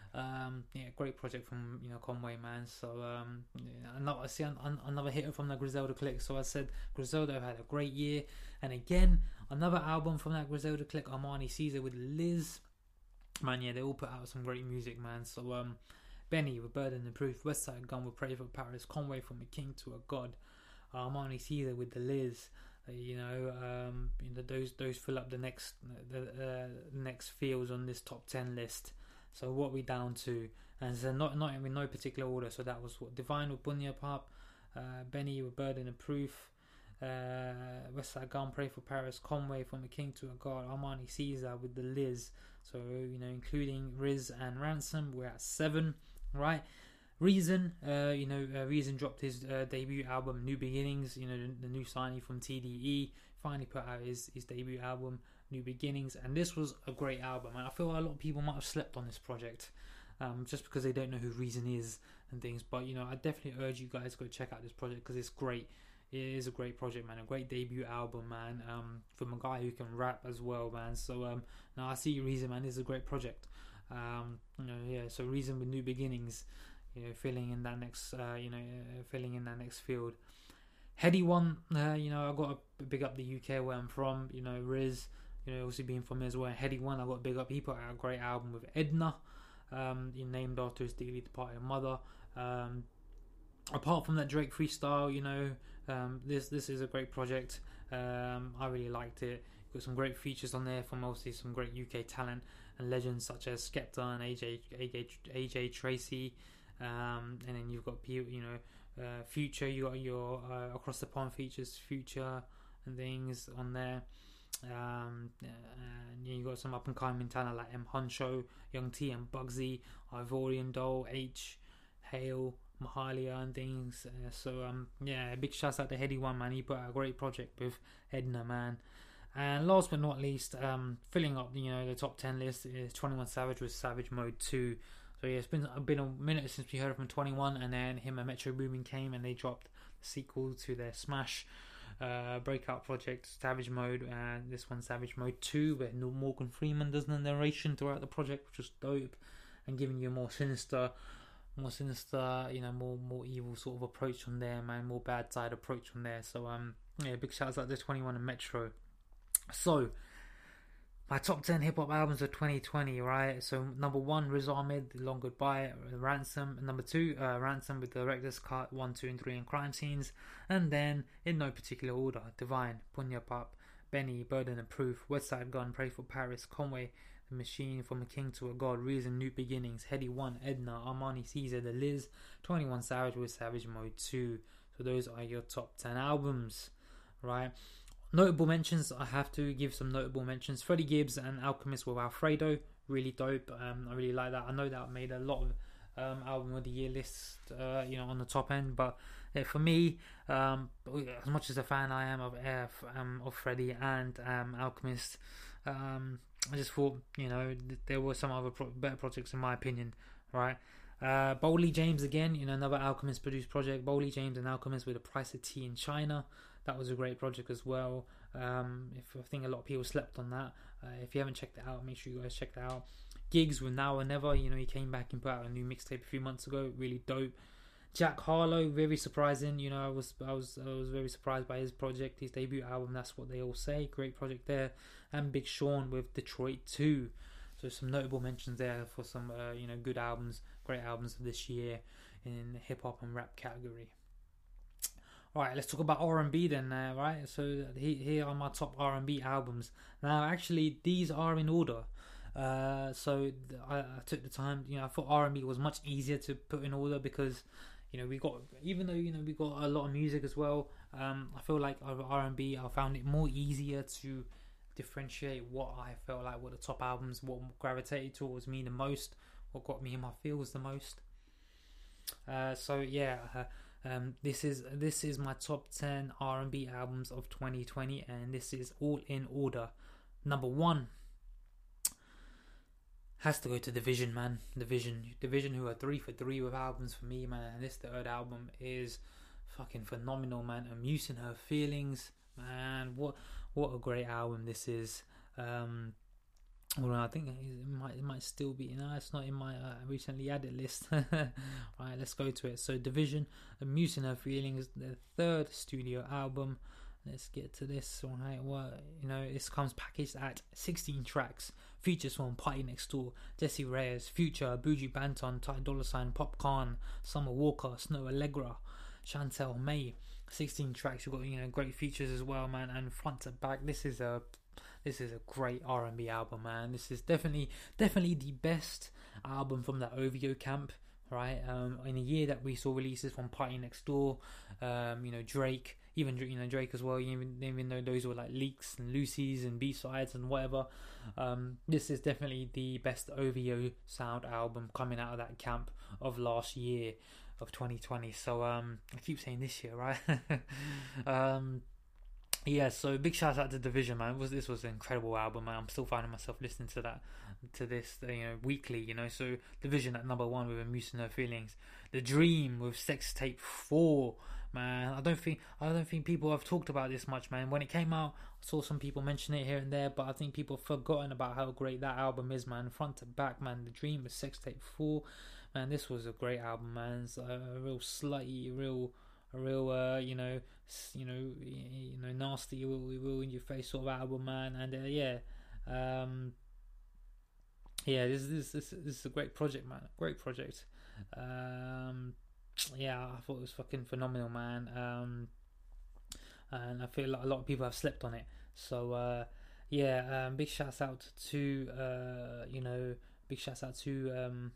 Um, yeah, great project from, you know, Conway, man. So um, yeah, another, I see an, an, another hitter from the Griselda clique. So I said Griselda had a great year, and again another album from that Griselda clique, Armani Caesar with Liz. Man, yeah, they all put out some great music, man. So um. Benny with Burden and Proof, Westside Gunn with Pray for Paris, Conway From a King to a God, Armani Caesar with the Liz. Uh, you know, um, you know, those those fill up the next the uh, next fields on this top ten list. So what we down to, and so not not in no particular order. So that was what Divine with Bunya Bap, uh, Benny with Burden and Proof, uh, Westside Gunn, Pray for Paris, Conway From a King to a God, Armani Caesar with the Liz. So, you know, including Riz and Ransom, we're at seven. Right, Reason, uh, you know, uh, Reason dropped his uh, debut album, New Beginnings. You know, the, the new signee from T D E finally put out his, his debut album, New Beginnings, and this was a great album. And I feel a lot of people might have slept on this project, um, just because they don't know who Reason is and things. But you know, I definitely urge you guys to go check out this project because it's great. It is a great project, man. A great debut album, man. Um, from a guy who can rap as well, man. So um, now I see Reason, man. This is a great project. Um, you know, yeah. So Reason with New Beginnings, you know, filling in that next, uh, you know, uh, filling in that next field. Heady One, uh, you know, I got to big up the U K where I'm from. You know, Riz, you know, also being from there as well. Heady One, I got to big up. He put out a great album with Edna, um, named after his dearly departed mother. Um, apart from that Drake freestyle, you know, um, this this is a great project. Um, I really liked it. Got some great features on there from obviously some great U K talent and legends such as Skepta and A J A J, A J Tracy, um, and then you've got you know uh, Future. You got your uh, Across the Pond features, Future and things on there. Um, and you got some up and coming talent like M Huncho, Young T and Bugsy, Ivorian Doll, H, Hale, Mahalia and things. Uh, so um, yeah, big shouts out to Headie One, man. He put out a great project with Edna, man. And last but not least, um, filling up you know the top ten list is twenty-one Savage with Savage Mode two. So yeah, it's been been a minute since we heard from twenty-one, and then him and Metro Boomin came and they dropped the sequel to their smash uh, breakout project Savage Mode, and this one Savage Mode two, where Morgan Freeman does the narration throughout the project, which was dope, and giving you a more sinister, more sinister, you know, more more evil sort of approach on there, man, more bad side approach on there. So um, yeah, big shouts out to twenty-one and Metro. So, my top ten hip hop albums of twenty twenty, right? So, number one, Riz Ahmed, The Long Goodbye, Ransom. Number two, uh, Ransom with the Director's Cut, one, two, and three, and Crime Scenes. And then, in no particular order, Divine, Punya Pop, Benny, Burden and Proof, Westside Gun, Pray for Paris, Conway, The Machine, From a King to a God, Reason, New Beginnings, Headie One, Edna, Armani Caesar, The Liz, twenty-one Savage with Savage Mode two. So, those are your top ten albums, right? Notable mentions, I have to give some notable mentions. Freddie Gibbs and Alchemist with Alfredo, really dope. Um, I really like that. I know that made a lot of um, album of the year lists, uh, you know, on the top end. But yeah, for me, um, as much as a fan I am of uh, um, of Freddie and um, Alchemist, um, I just thought, you know, th- there were some other pro- better projects in my opinion, right? Uh, Boldy James again, you know, another Alchemist produced project. Boldy James and Alchemist with The Price of Tea in China. That was a great project as well. Um, if I think a lot of people slept on that. Uh, if you haven't checked it out, make sure you guys check that out. Gigs with Now or Never. You know, he came back and put out a new mixtape a few months ago. Really dope. Jack Harlow, very surprising. You know, I was I was I was very surprised by his project, his debut album. That's what they all say. Great project there. And Big Sean with Detroit two. So some notable mentions there for some uh, you know good albums, great albums of this year in the hip hop and rap category. Alright, let's talk about R and B then, uh, right? So he, here are my top R and B albums. Now, actually, these are in order. Uh, so I, I took the time, you know, I thought R and B was much easier to put in order because, you know, we got, even though, you know, we got a lot of music as well, um, I feel like R and B, I found it more easier to differentiate what I felt like were the top albums, what gravitated towards me the most, what got me in my feels the most. Uh, so, yeah, uh, Um, this is this is my top ten R and B albums of twenty twenty, and this is all in order. Number one has to go to Division, man. Division, Division, who are three for three with albums for me, man. And this third album is fucking phenomenal, man. Amusing Her Feelings, man. What what a great album this is. Um, Well, I think it might it might still be. No, it's not in my uh, recently added list. Right, let's go to it. So, Division, Amusing Her Feelings, the third studio album. Let's get to this. Right, well, you know, this comes packaged at sixteen tracks. Features from Party Next Door, Jessie Reyes, Future, Buju Banton, Ty Dolla Sign, Popcorn, Summer Walker, Snow Allegra, Chantel May. sixteen tracks. You've got, you know, great features as well, man. And front to back, this is a This is a great R and B album, man. This is definitely, definitely the best album from the O V O camp, right? Um, in a year that we saw releases from Party Next Door, um, you know, Drake, even you know Drake as well. Even even though those were like leaks and Lucy's and B sides and whatever, um, this is definitely the best O V O sound album coming out of that camp of last year of twenty twenty. So um, I keep saying this year, right? um. Yeah, so big shout out to Division, man. Was this was an incredible album, man. I'm still finding myself listening to that, to this, you know, weekly, you know. So Division at number one with Amusing Her Feelings. The Dream with Sex Tape Four, man. I don't think I don't think people have talked about this much, man. When it came out, I saw some people mention it here and there, but I think people have forgotten about how great that album is, man. Front to back, man. The Dream with Sex Tape Four, man. This was a great album, man. It's a real slutty, real. A real, uh, you know, you know, you know, nasty, will, will in your face sort of album, man, and uh, yeah, um, yeah, this, this, this, this is a great project, man, great project. Um, yeah, I thought it was fucking phenomenal, man. Um, and I feel like a lot of people have slept on it. So, uh, yeah, um, big shouts out to, uh, you know, big shouts out to. Um,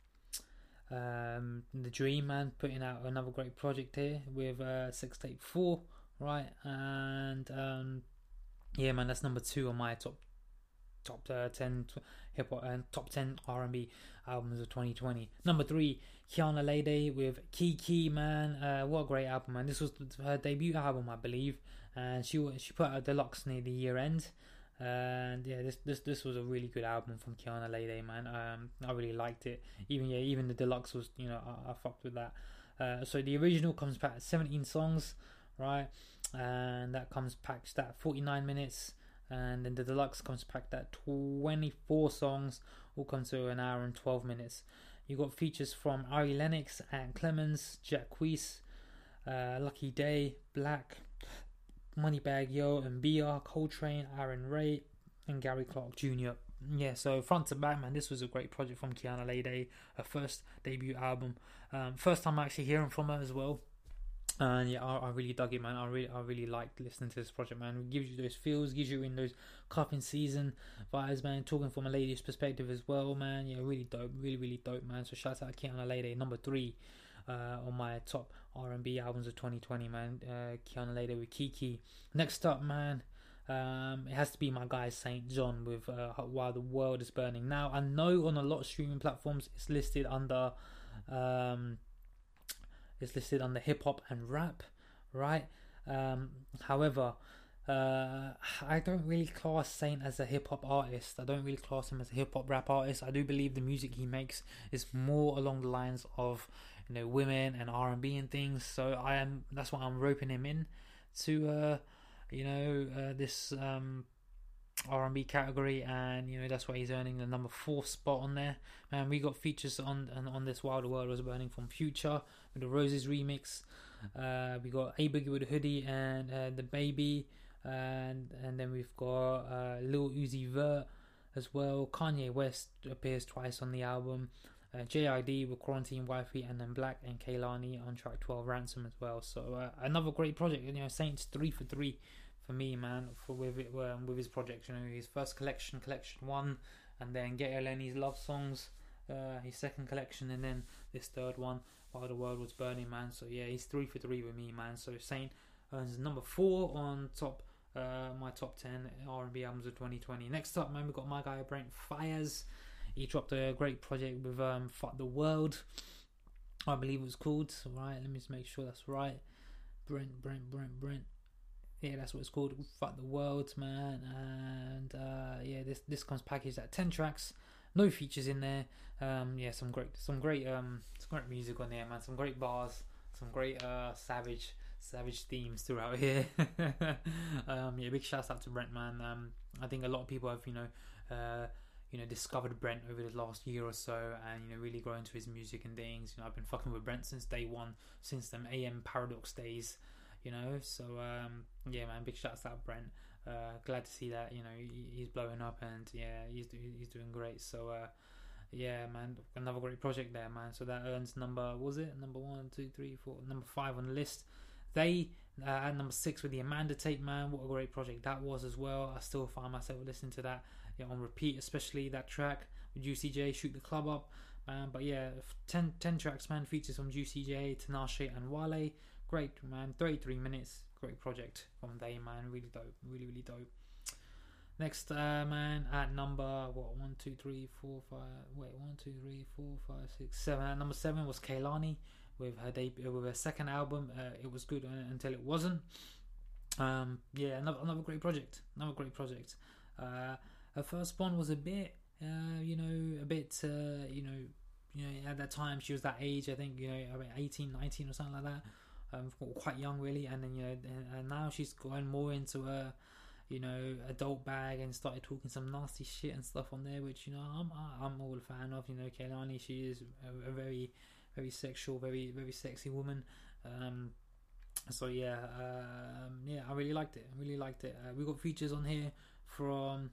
Um, The Dream, man, putting out another great project here with uh, Sex Tape four, right? And um, yeah, man, that's number two on my top top uh, ten hip hop and top ten R and B albums of twenty twenty. Number three, Kiana Lede with Kiki, man. Uh, what a great album, man. This was her debut album, I believe, and she she put out a deluxe near the year end. And yeah, this this this was a really good album from Kiana Lede, man. Um, I really liked it. Even yeah, even the deluxe was, you know, I, I fucked with that. Uh, so the original comes packed at seventeen songs, right? And that comes packed at forty-nine minutes. And then the deluxe comes packed at twenty-four songs, all comes to an hour and twelve minutes. You got features from Ari Lennox, Ant Clemens, Jacquees, uh, Lucky Day, Black, Moneybagg Yo, and B R, Coltrane, Aaron Ray, and Gary Clark Junior Yeah, so front to back, man, this was a great project from Kiana Lede, her first debut album. Um, first time actually hearing from her as well. And yeah, I, I really dug it, man. I really, I really liked listening to this project, man. It gives you those feels, gives you in those cuffing season vibes, man. Talking from a lady's perspective as well, man. Yeah, really dope, really, really dope, man. So shout out to Kiana Lede, number three uh, on my top R and B albums of twenty twenty, man. Uh, Kiana Lede with Kiki. Next up, man, um, it has to be my guy Saint John with uh, While the World is Burning. Now, I know on a lot of streaming platforms it's listed under. Um, It's listed under hip hop and rap, right? Um, however, uh, I don't really class Saint as a hip hop artist. I don't really class him as a hip hop rap artist. I do believe the music he makes is more along the lines of, you know, women and R and B and things. So I am. That's why I'm roping him in to, uh, you know, uh, this um, R and B category, and you know that's why he's earning the number four spot on there. Man, we got features on on, on this While the World Was Burning from Future with the Roses remix. Uh, we got A Boogie with a Hoodie and uh, The Baby, and and then we've got uh, Lil Uzi Vert as well. Kanye West appears twice on the album. Uh, J I D with Quarantine Wifey, and then Black and Kehlani on track twelve, Ransom as well. So uh, another great project. You know, Saints three for three. For me, man, for with it, um, with his project, you know, his first collection, collection one, and then Get Eleni's Love Songs, uh, his second collection, and then this third one, While the World Was Burning, man. So yeah, he's three for three with me, man. So Saint earns number four on top, uh, my top ten R and B albums of twenty twenty. Next up, man, we got my guy Brent Faiyaz. He dropped a great project with um, Fuck the World, I believe it was called. Right, let me just make sure that's right. Brent, Brent, Brent, Brent. Yeah, that's what it's called. Fuck the World, man. And uh, yeah, this this comes packaged at ten tracks, no features in there. Um, yeah, some great, some great, um, some great music on there, man. Some great bars, some great uh, savage, savage themes throughout here. um, yeah, big shout out to Brent, man. Um, I think a lot of people have, you know, uh, you know, discovered Brent over the last year or so, and you know, really grown into his music and things. You know, I've been fucking with Brent since day one, since them A M Paradox days. You know, so um, yeah, man, big shouts out Brent. Uh, glad to see that, you know, he, he's blowing up, and yeah, he's he's doing great. So uh, yeah, man, another great project there, man. So that earns number, what was it number one, two, three, four, number five on the list. They uh, at number six with the Amanda tape, man. What a great project that was as well. I still find myself listening to that, you know, on repeat, especially that track with Juicy J, Shoot the Club Up, man. But yeah, ten, ten tracks, man. Features from Juicy J, Tinashe, and Wale. Great, man. thirty-three minutes. Great project from they, man. Really dope. Really, really dope. Next, uh, man, at number, what, one, two, three, four, five, wait, one, two, three, four, five, six, seven. At number seven was Kehlani with her debut, with her second album. Uh, it was good until it wasn't. Um, yeah, another, another great project. Another great project. Uh, her first one was a bit, uh, you know, a bit, uh, you know, you know, at that time she was that age, I think, you know, about eighteen, nineteen or something like that. Um, quite young really, and then you know, and, and now she's gone more into a, you know, adult bag and started talking some nasty shit and stuff on there, which you know I'm I'm all a fan of. You know, Kehlani, she is a, a very, very sexual, very very sexy woman. Um, so yeah, um, yeah, I really liked it. I really liked it. Uh, we got features on here from,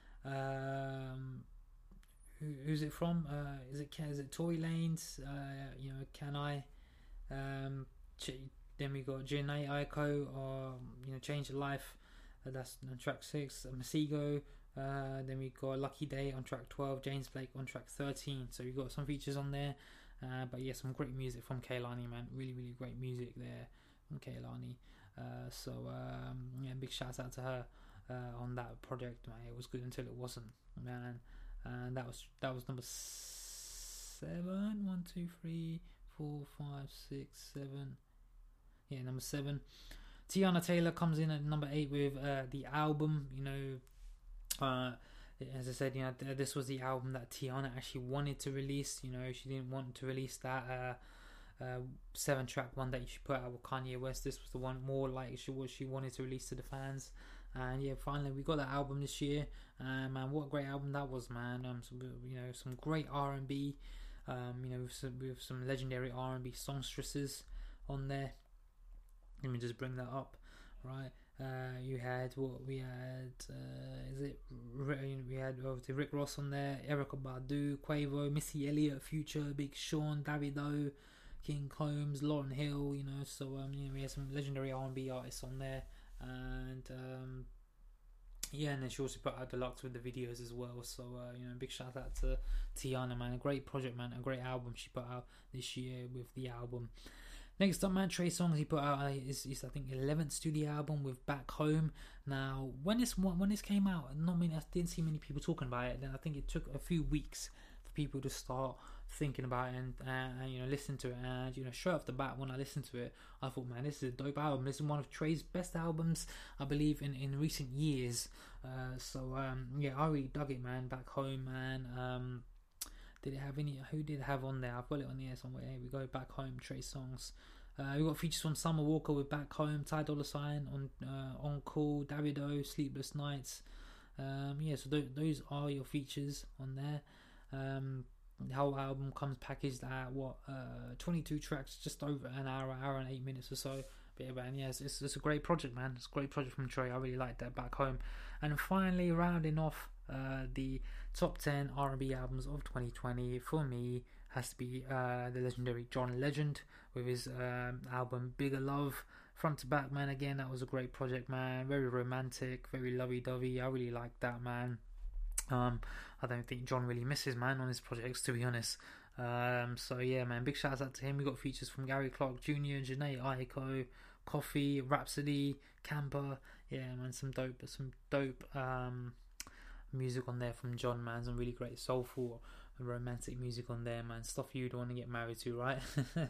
um, who, who's it from? Uh, is it is it Tory Lanez? Uh, you know, Can I? Um, Then we got Jhené Aiko, or you know, Change Your Life. Uh, that's on track six. Uh, Masego. Uh, then we got Lucky Day on track twelve. James Blake on track thirteen. So we got some features on there. Uh, but yeah, some great music from Kehlani, man. Really, really great music there from Kehlani. Uh, so um, yeah, big shout out to her. uh, on that project, man. It was good until it wasn't, man. And that was that was number seven. One, two, three, four, five, six, seven. Yeah, number seven. Teyana Taylor comes in at number eight with uh, the album. You know, uh, as I said, you know, th- this was the album that Teyana actually wanted to release. You know, she didn't want to release that uh, uh, seven-track one that she put out with Kanye West. This was the one more like she what she wanted to release to the fans. And yeah, finally we got that album this year. Um, man, what a great album that was, man. Um, some, you know, some great R and B. Um, you know, with some, with some legendary R and B songstresses on there. Let me just bring that up, right? Uh, you had what we had. Uh, is it? We had obviously Rick Ross on there, Erykah Badu, Quavo, Missy Elliott, Future, Big Sean, Davido, King Combs, Lauryn Hill. You know, so um, you know, we had some legendary R and B artists on there, and um, yeah, and then she also put out Deluxe with the videos as well. So uh, you know, big shout out to Teyana, man. A great project, man. A great album she put out this year with the album. Next up, man, Trey Songz, he put out his, his I think eleventh studio album with Back Home. Now, when this when this came out, not many, I didn't see many people talking about it. Then I think it took a few weeks for people to start thinking about it and, uh, and you know, listen to it. And you know, straight off the bat, when I listened to it, I thought, man, this is a dope album. This is one of Trey's best albums, I believe, in, in recent years. Uh, so um, yeah, I really dug it, man. Back Home, man. Um, Did it have any? Who did it have on there? I've got it on the air somewhere. Here we go. Back Home, Trey Songz. Uh, we got features from Summer Walker with Back Home, Ty Dolla Sign on uh, On Call, Davido, Sleepless Nights. Um, yeah, so th- those are your features on there. Um, the whole album comes packaged at what? Uh, twenty-two tracks, just over an hour, hour and eight minutes or so. But yeah, man, yeah, it's, it's, it's a great project, man. It's a great project from Trey. I really like that. Back Home. And finally, rounding off uh, the top ten R and B albums of twenty twenty for me has to be uh, the legendary John Legend with his um, album Bigger Love, front to back, man. Again, that was a great project, man. Very romantic, very lovey-dovey. I really liked that, man. Um, I don't think John really misses, man, on his projects, to be honest. Um, so yeah, man, big shout out to him. We got features from Gary Clark Junior, Janae Aiko, Coffee, Rhapsody, Camper. Yeah, man, some dope, some dope um, music on there from John, man. Some really great soulful romantic music on there, man. Stuff you'd want to get married to, right?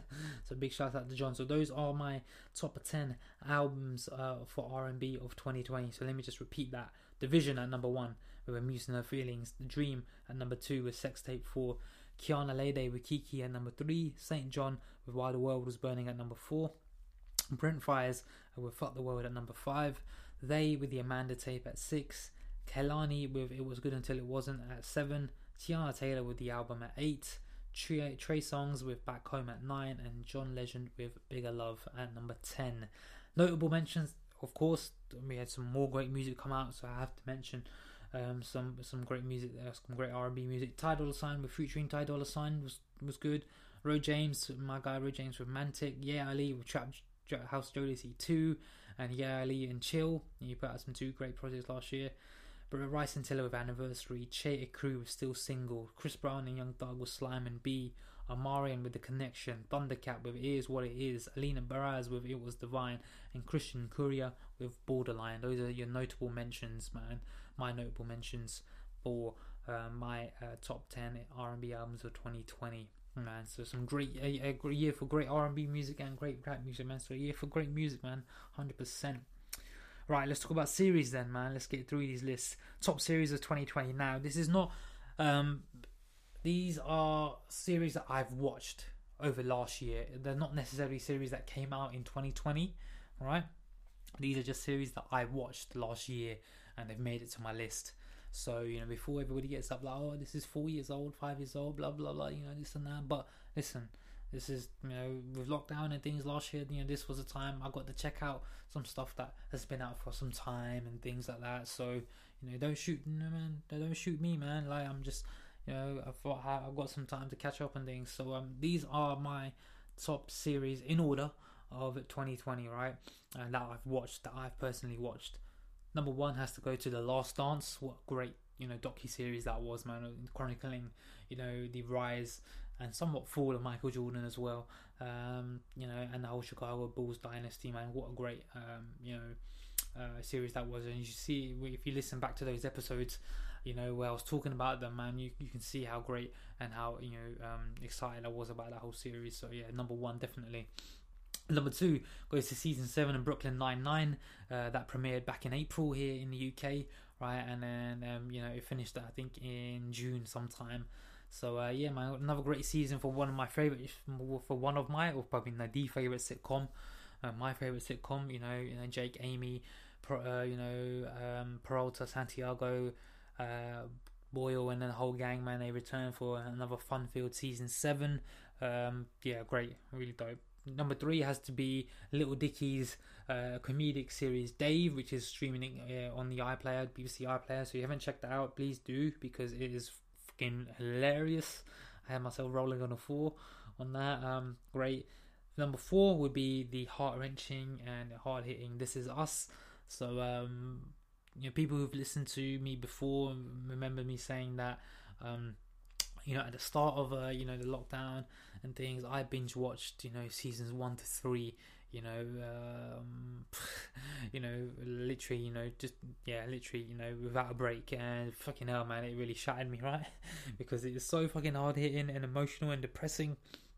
So big shout out to John. So those are my top ten albums uh, for R and B of twenty twenty. So let me just repeat that. Division at number one with Amusing Her Feelings. The Dream at number two with Sex Tape four. Kiana Lede with Kiki at number three. Saint John with While the World Was Burning at number four. Brent Fires with Fuck the World at number five. They with the Amanda Tape at six. Kehlani with It Was Good Until It Wasn't at seven. Teyana Taylor with the album at eight. Trey, Trey Songz with Back Home at nine. And John Legend with Bigger Love at number ten. Notable mentions, of course, we had some more great music come out, so I have to mention um, some some great music there, some great R and B music. Ty Dolla Sign with featuring Ty Dolla Sign was was good. Ro James, my guy Ro James with Mantic. Yeah Ali with Trap House Jodeci two, and Yeah Ali and Chill. He put out some two great projects last year. But Rice and Tiller with Anniversary, Che Crew was Still Single, Chris Brown and Young Thug with Slime and B, Amarian with The Connection, Thundercat with It Is What It Is, Alina Baraz with It Was Divine, and Christian Courier with Borderline. Those are your notable mentions, man. My notable mentions for uh, my uh, top ten R and B albums of twenty twenty. Man, so some great a, a great year for great R and B music and great rap music, man. So a year for great music, man, one hundred percent. Right, let's talk about series then, man. Let's get through these lists. Top series of twenty twenty. Now, this is not... Um, these are series that I've watched over last year. They're not necessarily series that came out in twenty twenty, right? These are just series that I watched last year and they've made it to my list. So, you know, before everybody gets up like, oh, this is four years old, five years old, blah, blah, blah, you know, this and that. But listen... This is, you know, with lockdown and things last year, you know, this was a time I got to check out some stuff that has been out for some time and things like that. So, you know, don't shoot, no, man, don't shoot me, man. Like, I'm just, you know, I thought I've got some time to catch up and things. So, um, these are my top series in order of twenty twenty, right? And that I've watched, that I've personally watched. Number one has to go to The Last Dance. What great, you know, docu-series that was, man, chronicling, you know, the rise and somewhat fall of Michael Jordan as well, um, you know, and the whole Chicago Bulls dynasty, man. What a great, um, you know, uh, series that was. And you see, if you listen back to those episodes, you know, where I was talking about them, man, you, you can see how great and how, you know, um, excited I was about that whole series. So yeah, number one, definitely. Number two goes to season seven of Brooklyn Nine-Nine, uh, that premiered back in April here in the U K, right? And then, um, you know, it finished, I think, in June sometime. So, uh, yeah, man, another great season for one of my favourite, for one of my, or probably the favourite sitcom, uh, my favourite sitcom, you know, you know, Jake, Amy, uh, you know, um, Peralta, Santiago, uh, Boyle, and then the whole gang, man, they return for another fun-filled season seven. Um, yeah, great, really dope. Number three has to be Little Dicky's uh, comedic series Dave, which is streaming uh, on the iPlayer, B B C iPlayer. So if you haven't checked that out, please do, because it is fucking hilarious. I had myself rolling on a four on that. Um, great. Number four would be the heart-wrenching and hard-hitting This Is Us. So um, you know, people who've listened to me before remember me saying that. Um, You know, at the start of uh, you know, the lockdown and things, I binge watched, you know, seasons one to three. You know, um, you know, literally, you know, just yeah, literally, you know, without a break. And fucking hell, man, it really shattered me, right? Because it is so fucking hard hitting and emotional and depressing.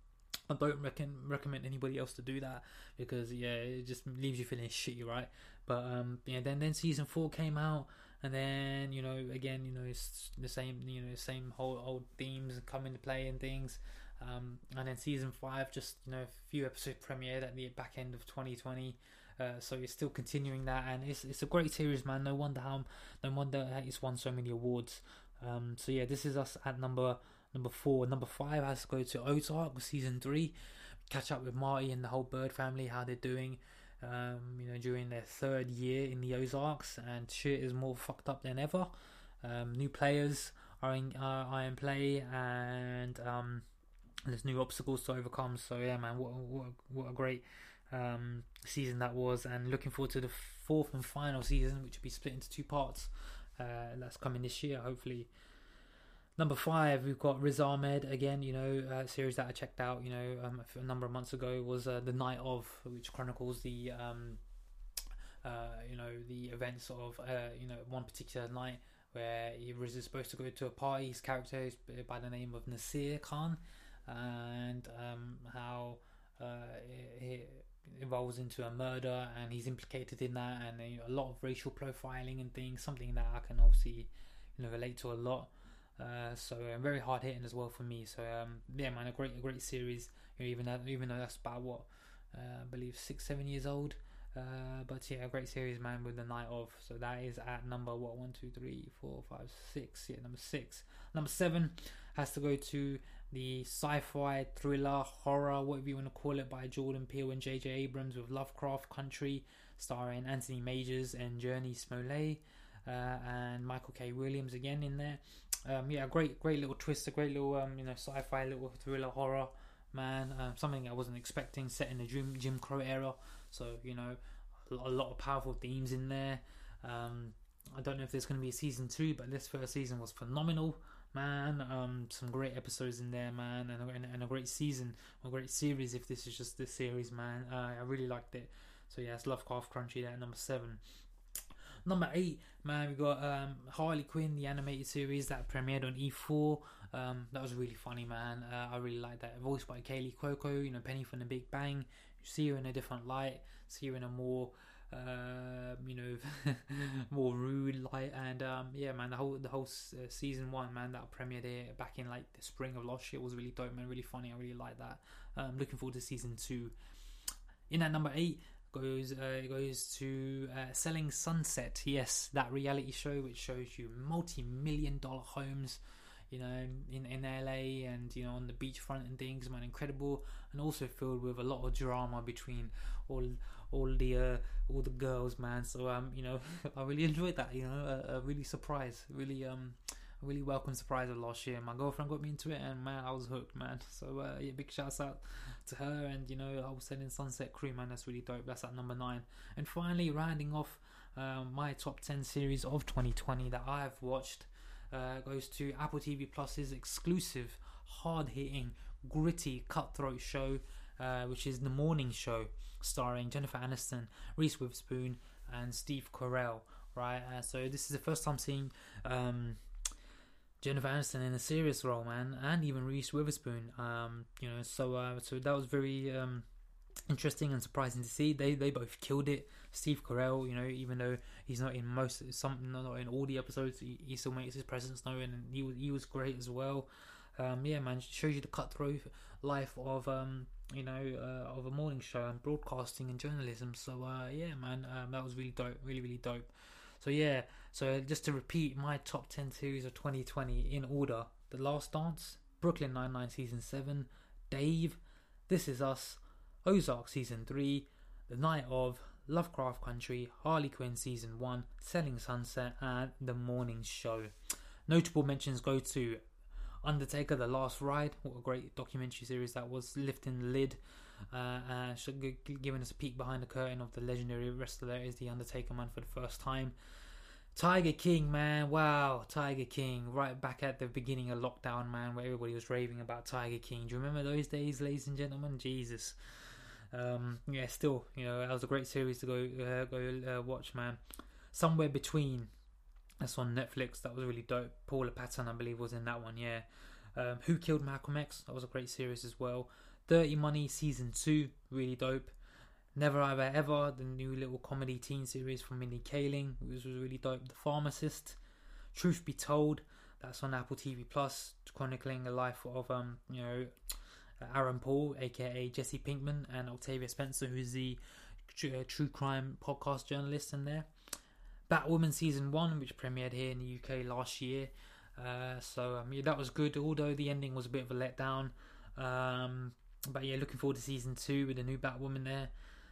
I don't reckon, recommend anybody else to do that, because yeah, it just leaves you feeling shitty, right? But um, yeah, then then season four came out. And then, you know, again, you know, it's the same, you know, same whole old themes come into play and things. Um, and then season five, just, you know, a few episodes premiered at the back end of twenty twenty. Uh, so it's still continuing that, and it's it's a great series, man. No wonder how, no wonder it's won so many awards. Um, so yeah, This Is Us at number number four. Number five has to go to Ozark season three. Catch up with Marty and the whole Bird family, how they're doing. Um, you know, during their third year in the Ozarks, and shit is more fucked up than ever. Um, new players are in uh, are in play, and um, there's new obstacles to overcome. So yeah, man, what what what a great um, season that was, and looking forward to the fourth and final season, which will be split into two parts. Uh, that's coming this year, hopefully. Number five, we've got Riz Ahmed again. You know, a series that I checked out, you know, um, a number of months ago, was uh, The Night Of, which chronicles the, um, uh, you know, the events of, uh, you know, one particular night where Riz is supposed to go to a party. His character is by the name of Nasir Khan, and um, how uh, it, it evolves into a murder, and he's implicated in that, and you know, a lot of racial profiling and things. Something that I can obviously, you know, relate to a lot. Uh, so uh, very hard hitting as well for me. So um, yeah, man, a great, a great series. You know, even though, even though that's about what uh, I believe six, seven years old. Uh, but yeah, a great series, man, with The Night Of. So that is at number what one, two, three, four, five, six. Yeah, number six. Number seven has to go to the sci-fi thriller horror, whatever you want to call it, by Jordan Peele and J J Abrams, with Lovecraft Country, starring Anthony Majors and Journey Smollett, uh, and Michael K. Williams again in there. Um, yeah, a great, great little twist, a great little, um, you know, sci-fi little thriller horror, man. Um, something I wasn't expecting, set in the Jim, Jim Crow era. So, you know, a lot, a lot of powerful themes in there. Um, I don't know if there's going to be a season two, but this first season was phenomenal, man. Um, some great episodes in there, man, and, and, and a great season, a great series. If this is just this series, man, uh, I really liked it. So yeah, it's Lovecraft Country there at number seven. Number eight, man, we got um, Harley Quinn, the animated series that premiered on E four. Um, that was really funny, man. Uh, I really liked that. Voiced by Kaylee Cuoco, you know, Penny from The Big Bang. You see her in a different light, see her in a more, uh, you know, more rude light. And um, yeah, man, the whole the whole uh, season one, man, that premiered here back in like the spring of last year was really dope, man. Really funny. I really like that. Um, looking forward to season two. In at number eight goes uh, goes to uh, Selling Sunset. Yes, that reality show which shows you multi-million dollar homes, you know, in, in L A and, you know, on the beachfront and things, man, incredible. And also filled with a lot of drama between all all the uh, all the girls, man. So um, you know, I really enjoyed that. You know, a, a really surprise, really um. A really welcome surprise of last year. My girlfriend got me into it, and man, I was hooked, man. So uh, yeah, big shouts out to her, and you know, the whole Selling Sunset crew, man. That's really dope. That's at number nine. And finally, rounding off uh, my top ten series of twenty twenty that I've watched, uh, goes to Apple T V Plus's exclusive, hard-hitting, gritty, cutthroat show, uh, which is The Morning Show, starring Jennifer Aniston, Reese Witherspoon, and Steve Carell, right? Uh, so this is the first time seeing um, Jennifer Aniston in a serious role, man, and even Reese Witherspoon. Um, you know, so uh, so that was very um, interesting and surprising to see. They they both killed it. Steve Carell, you know, even though he's not in most some not in all the episodes, he, he still makes his presence known, and he was he was great as well. Um, yeah, man, shows you the cutthroat life of um, you know, uh, of a morning show and broadcasting and journalism. So uh, yeah, man, um, that was really dope, really really dope. So yeah, so just to repeat my top ten series of twenty twenty in order: The Last Dance, Brooklyn Nine-Nine season seven, Dave, This Is Us, Ozark season three, The Night Of, Lovecraft Country, Harley Quinn season one, Selling Sunset, and The Morning Show. Notable mentions go to Undertaker: The Last Ride. What a great documentary series that was, lifting the lid, uh, uh, giving us a peek behind the curtain of the legendary wrestler that is The Undertaker, man, for the first time. Tiger King, man, wow, Tiger King, right back at the beginning of lockdown, man, where everybody was raving about Tiger King. Do you remember those days, ladies and gentlemen? Jesus. Um, yeah, still, you know, that was a great series to go uh, go uh, watch, man. Somewhere Between, that's on Netflix. That was really dope. Paula Patton, I believe, was in that one. Yeah. Um, Who Killed Malcolm X? That was a great series as well. Dirty Money season two, really dope. Never Ever Ever, the new little comedy teen series from Mindy Kaling, which was really dope. The Pharmacist. Truth Be Told, that's on Apple T V Plus, chronicling the life of um you know Aaron Paul, aka Jesse Pinkman, and Octavia Spencer, who's the uh, true crime podcast journalist in there. Batwoman season one, which premiered here in the U K last year. Uh, so um, yeah, that was good, although the ending was a bit of a letdown. Um, but yeah, looking forward to season two with the new Batwoman there.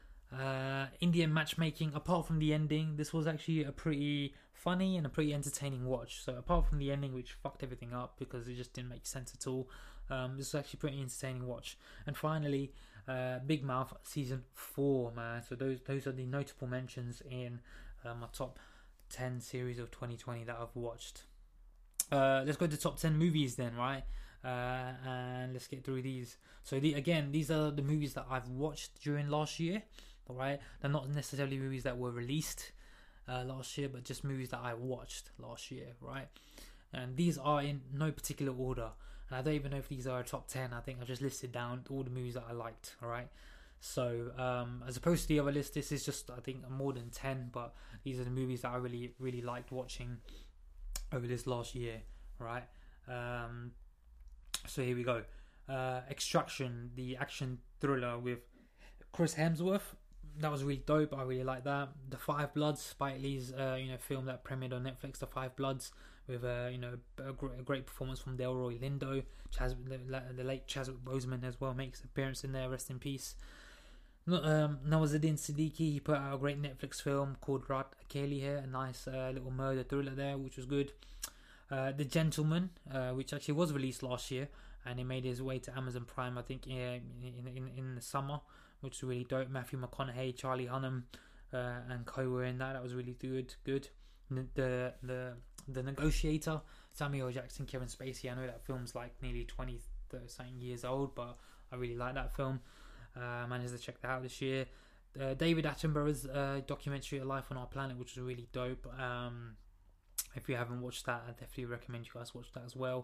Uh, Indian Matchmaking, apart from the ending, this was actually a pretty funny and a pretty entertaining watch. So apart from the ending, which fucked everything up because it just didn't make sense at all, um, this was actually a pretty entertaining watch. And finally, uh, Big Mouth season four, man. So those those are the notable mentions in uh, my top ten series of twenty twenty that I've watched. Uh, let's go to top ten movies then, right? Uh, and let's get through these. So the, again, these are the movies that I've watched during last year. Right, they're not necessarily movies that were released uh, last year, but just movies that I watched last year, right? And these are in no particular order, and I don't even know if these are a top ten. I think I just listed down all the movies that I liked. All right, so um, as opposed to the other list, this is just, I think, more than ten, but these are the movies that I really, really liked watching over this last year, right? Um, so here we go. Uh, Extraction, the action thriller with Chris Hemsworth. That was really dope. I really like that. The Five Bloods, Spike Lee's uh, you know film that premiered on Netflix. The Five Bloods, with uh, you know a, gr- a great performance from Delroy Lindo. Chaz, the, the late Chadwick Boseman as well makes an appearance in there. Rest in peace. Um, Nawazuddin Siddiqui, he put out a great Netflix film called Rat Akeli here, a nice uh, little murder thriller there, which was good. Uh, The Gentleman, uh, which actually was released last year, and it made its way to Amazon Prime, I think, in in, in, in the summer, which is really dope. Matthew McConaughey, Charlie Hunnam, uh, and co were in that. That was really good. Good. The the the Negotiator, Samuel L. Jackson, Kevin Spacey. I know that film's like nearly twenty something years old, but I really like that film. Uh, I managed to check that out this year. Uh, David Attenborough's uh, documentary, A Life on Our Planet, which was really dope. Um, if you haven't watched that, I definitely recommend you guys watch that as well.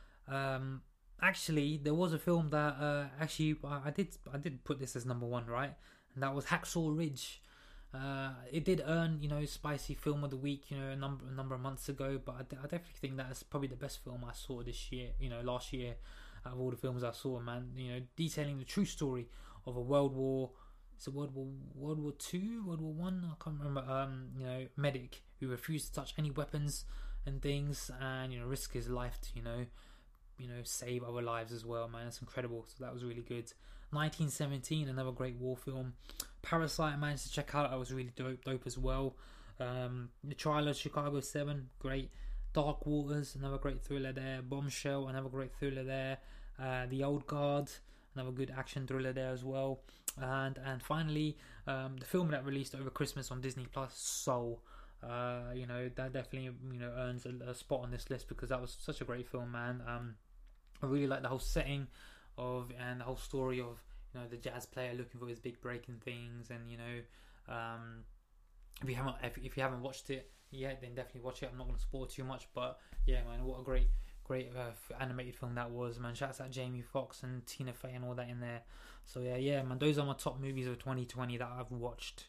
Um, actually, there was a film that uh, actually I did I did put this as number one, right? And that was Hacksaw Ridge. Uh, it did earn, you know, Spicy Film of the Week, you know, a number a number of months ago. But I, I definitely think that's probably the best film I saw this year. You know, last year, out of all the films I saw, man. You know, detailing the true story of a World War. It's a World War World War Two, World War One. I can't remember. Um, you know, medic who refused to touch any weapons and things, and you know, risk his life to, you know, you know, save other lives as well. Man, it's incredible. So that was really good. nineteen seventeen, another great war film. Parasite, I managed to check out. That was really dope, dope as well. Um, The Trial of Chicago seven, great. Dark Waters, another great thriller there. Bombshell, another great thriller there. Uh, The Old Guard, another good action thriller there as well. And and finally, um, the film that released over Christmas on Disney Plus, Soul. Uh, you know, that definitely, you know, earns a, a spot on this list because that was such a great film, man. Um, I really like the whole setting of and the whole story of, you know, the jazz player looking for his big break and things, and you know, um, if you haven't if, if you haven't watched it yet, then definitely watch it. I'm not going to spoil too much, but yeah, man, what a great great uh, animated film that was, man. Shouts out Jamie Foxx and Tina Fey and all that in there. So yeah, yeah, man, those are my top movies of twenty twenty that I've watched.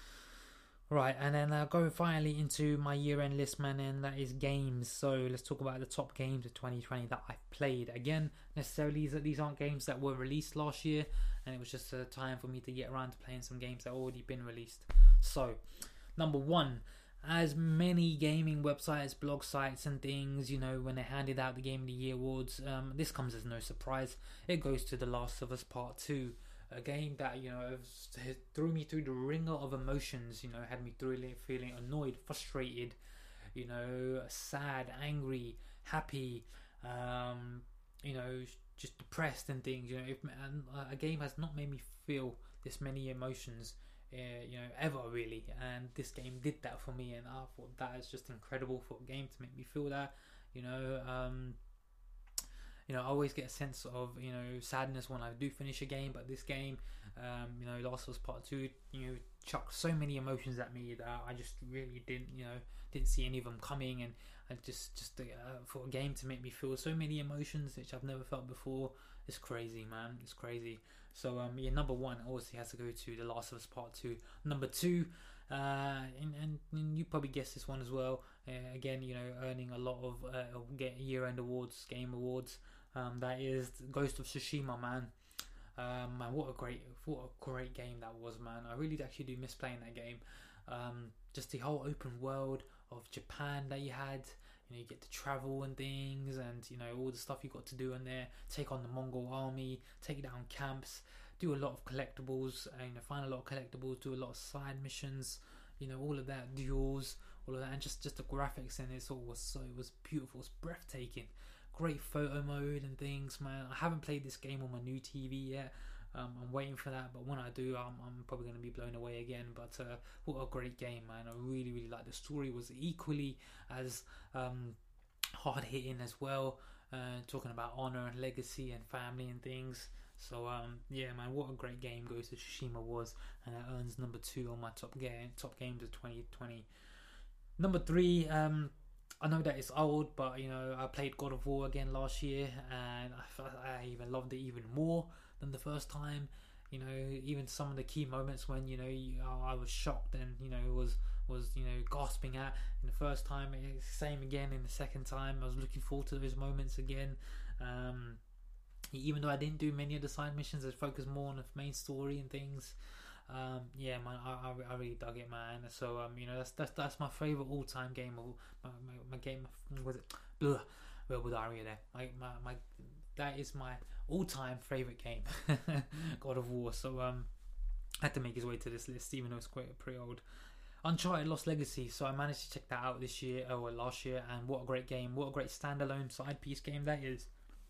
Right, and then uh, going finally into my year-end list, man, and that is games. So let's talk about the top games of twenty twenty that I've played. Again, necessarily these aren't games that were released last year, and it was just a time for me to get around to playing some games that have already been released. So, number one, as many gaming websites, blog sites and things, you know, when they handed out the Game of the Year awards, um, this comes as no surprise. It goes to The Last of Us Part two. A game that, you know, threw me through the ringer of emotions, you know, had me really feeling annoyed, frustrated, you know, sad, angry, happy, um, you know, just depressed and things, you know. If and a game has not made me feel this many emotions, uh, you know, ever really, and this game did that for me, and I thought that is just incredible for a game to make me feel that, you know. um You know, I always get a sense of, you know, sadness when I do finish a game, but this game, um, you know, Last of Us Part two, you know, chucked so many emotions at me that I just really didn't, you know, didn't see any of them coming, and I just, just uh, for a game to make me feel so many emotions which I've never felt before, it's crazy, man, it's crazy. So, um, yeah, number one obviously has to go to The Last of Us Part two. Number two, uh, and, and, and you probably guessed this one as well. Uh, again, you know, earning a lot of uh, get year-end awards, game awards. Um, that is Ghost of Tsushima, man. Um, man, what a great, what a great game that was, man. I really actually do miss playing that game. Um, just the whole open world of Japan that you had. You know, you get to travel and things, and you know all the stuff you got to do in there. Take on the Mongol army, take down camps, do a lot of collectibles. And, you know, find a lot of collectibles, do a lot of side missions. You know, all of that, duels, all of that, and just just the graphics in it all was so it was beautiful, it's breathtaking. Great photo mode and things, man. I haven't played this game on my new T V yet. Um, I'm waiting for that, but when I do, I'm, I'm probably going to be blown away again. But uh, what a great game, man. I really, really like the story. Was equally as um, hard-hitting as well. Uh, talking about honor and legacy and family and things. So, um, yeah, man, what a great game Ghost of Tsushima was. And it earns number two on my top, game, top games of twenty twenty. Number three, um... I know that it's old, but you know, I played God of War again last year, and I, I even loved it even more than the first time. You know, even some of the key moments when you know you, I was shocked and you know was was you know gasping at in the first time. Same again in the second time. I was looking forward to those moments again. Um, even though I didn't do many of the side missions, I focused more on the main story and things. Um, yeah, man, I, I, I really dug it, man. So, um, you know, that's that's that's my favorite all-time game. Of my, my, my game was it? Blah, well, with Aria there. My, my my that is my all-time favorite game, God of War. So, um, I had to make his way to this list, even though it's quite pretty old. Uncharted Lost Legacy. So I managed to check that out this year or last year, and what a great game! What a great standalone side piece game that is.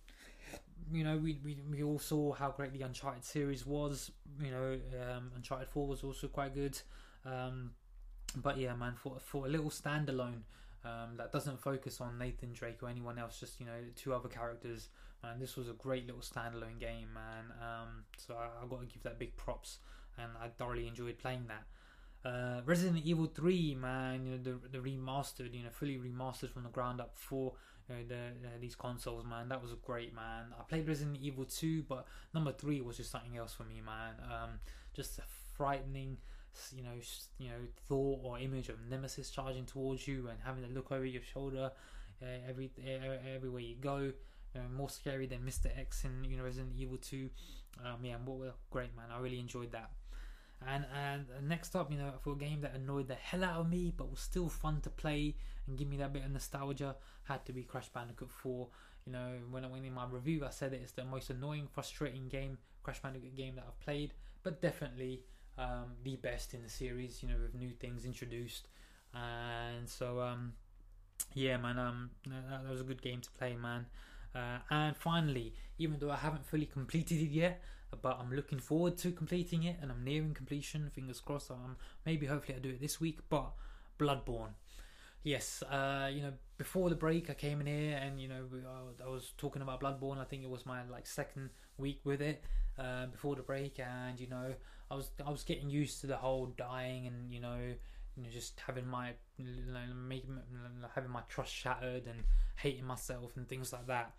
You know, we, we we all saw how great the Uncharted series was. You know, um, Uncharted four was also quite good. Um, but yeah, man, for for a little standalone um, that doesn't focus on Nathan Drake or anyone else, just you know, two other characters. Man, this was a great little standalone game, man. Um, so I, I got to give that big props, and I thoroughly enjoyed playing that. Uh, Resident Evil three, man, you know, the the remastered, you know, fully remastered from the ground up for. You know, the, uh, these consoles, man, that was a great, man. I played Resident Evil two, but number three was just something else for me, man. Um, just a frightening, you know, you know, thought or image of Nemesis charging towards you and having to look over your shoulder uh, every uh, everywhere you go. You know, more scary than Mister X in you know Resident Evil two. Um, yeah, what great, man. I really enjoyed that. And and next up, you know, for a game that annoyed the hell out of me, but was still fun to play and give me that bit of nostalgia, had to be Crash Bandicoot four. You know, when I went in my review, I said it's the most annoying, frustrating game, Crash Bandicoot game that I've played, but definitely um, the best in the series. You know, with new things introduced, and so um, yeah, man, um, that, that was a good game to play, man. Uh, and finally, even though I haven't fully completed it yet, but I'm looking forward to completing it, and I'm nearing completion. Fingers crossed. Um, maybe hopefully I do it this week. But Bloodborne, yes. Uh, you know, before the break, I came in here and you know I was talking about Bloodborne. I think it was my like second week with it uh, before the break, and you know I was I was getting used to the whole dying and you know you know, just having my like, making having my trust shattered and hating myself and things like that.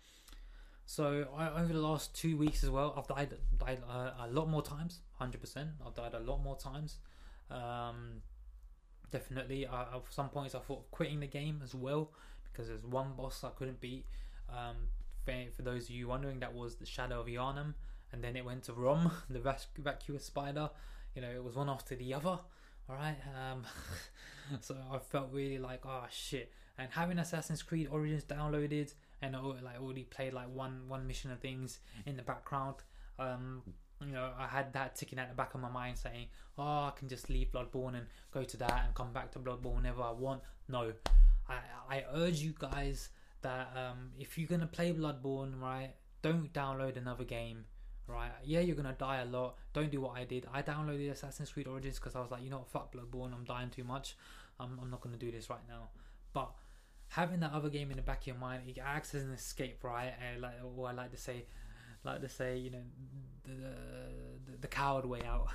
So I, over the last two weeks as well, I've died died uh, a lot more times. one hundred percent, I've died a lot more times. Um, definitely, I, at some points I thought of quitting the game as well, because there's one boss I couldn't beat. Um, for, for those of you wondering, that was the Shadow of Yharnam, and then it went to Rom, the vac- vacuous spider. You know, it was one after the other. All right, um, so I felt really like, oh shit. And having Assassin's Creed Origins downloaded and I like already played like one one mission of things in the background, um, you know, I had that ticking at the back of my mind saying, oh, I can just leave Bloodborne and go to that and come back to Bloodborne whenever I want. No, I I urge you guys that um, if you're gonna play Bloodborne, right, don't download another game. Right, yeah, you're gonna die a lot. Don't do what I did. I downloaded Assassin's Creed Origins because I was like, you know what, fuck Bloodborne, I'm dying too much. I'm, I'm not gonna do this right now. But having that other game in the back of your mind, it acts as an escape, right? And like, or I like to say, like to say, you know, the the, the coward way out,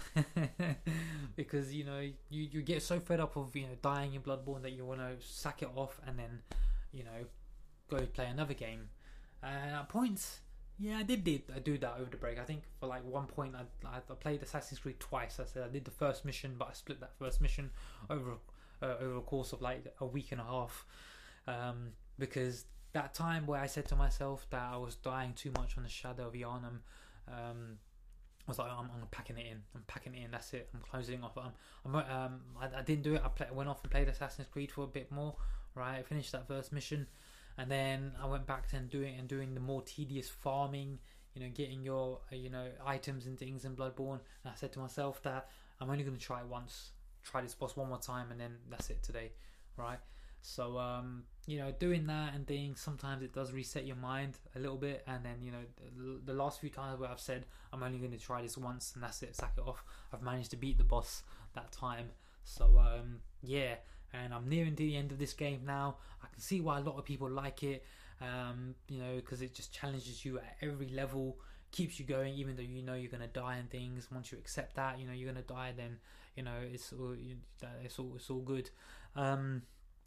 because you know you you get so fed up of you know dying in Bloodborne that you want to sack it off and then you know go play another game. And at points, yeah, I did, did I do that over the break. I think for like one point I, I I played Assassin's Creed twice. I said I did the first mission, but I split that first mission over uh, over a course of like a week and a half, um, because that time where I said to myself that I was dying too much on the Shadow of Yharnam, um, I was like, I'm, I'm packing it in. I'm packing it in. That's it. I'm closing off. I'm, I'm um, I, I didn't do it. I play, went off and played Assassin's Creed for a bit more. Right, I finished that first mission. And then I went back and doing and doing the more tedious farming, you know, getting your uh, you know items and things in Bloodborne. And I said to myself that I'm only going to try it once, try this boss one more time, and then that's it today, right? So um, you know, doing that and things, sometimes it does reset your mind a little bit. And then you know, the, the last few times where I've said I'm only going to try this once and that's it, sack it off, I've managed to beat the boss that time. So um, yeah. And I'm nearing to the end of this game now. I can see why a lot of people like it, um, you know, because it just challenges you at every level, keeps you going, even though you know you're gonna die and things. Once you accept that, you know you're gonna die, then you know it's all it's all it's all good. Um,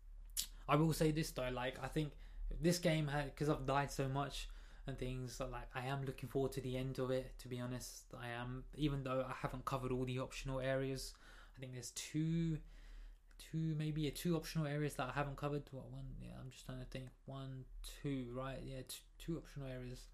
I will say this though, like I think this game had, because I've died so much and things, like I am looking forward to the end of it. To be honest, I am, even though I haven't covered all the optional areas. I think there's two. Two maybe yeah, two optional areas that I haven't covered. What one? Yeah, I'm just trying to think. One, two, right? Yeah, two, two optional areas.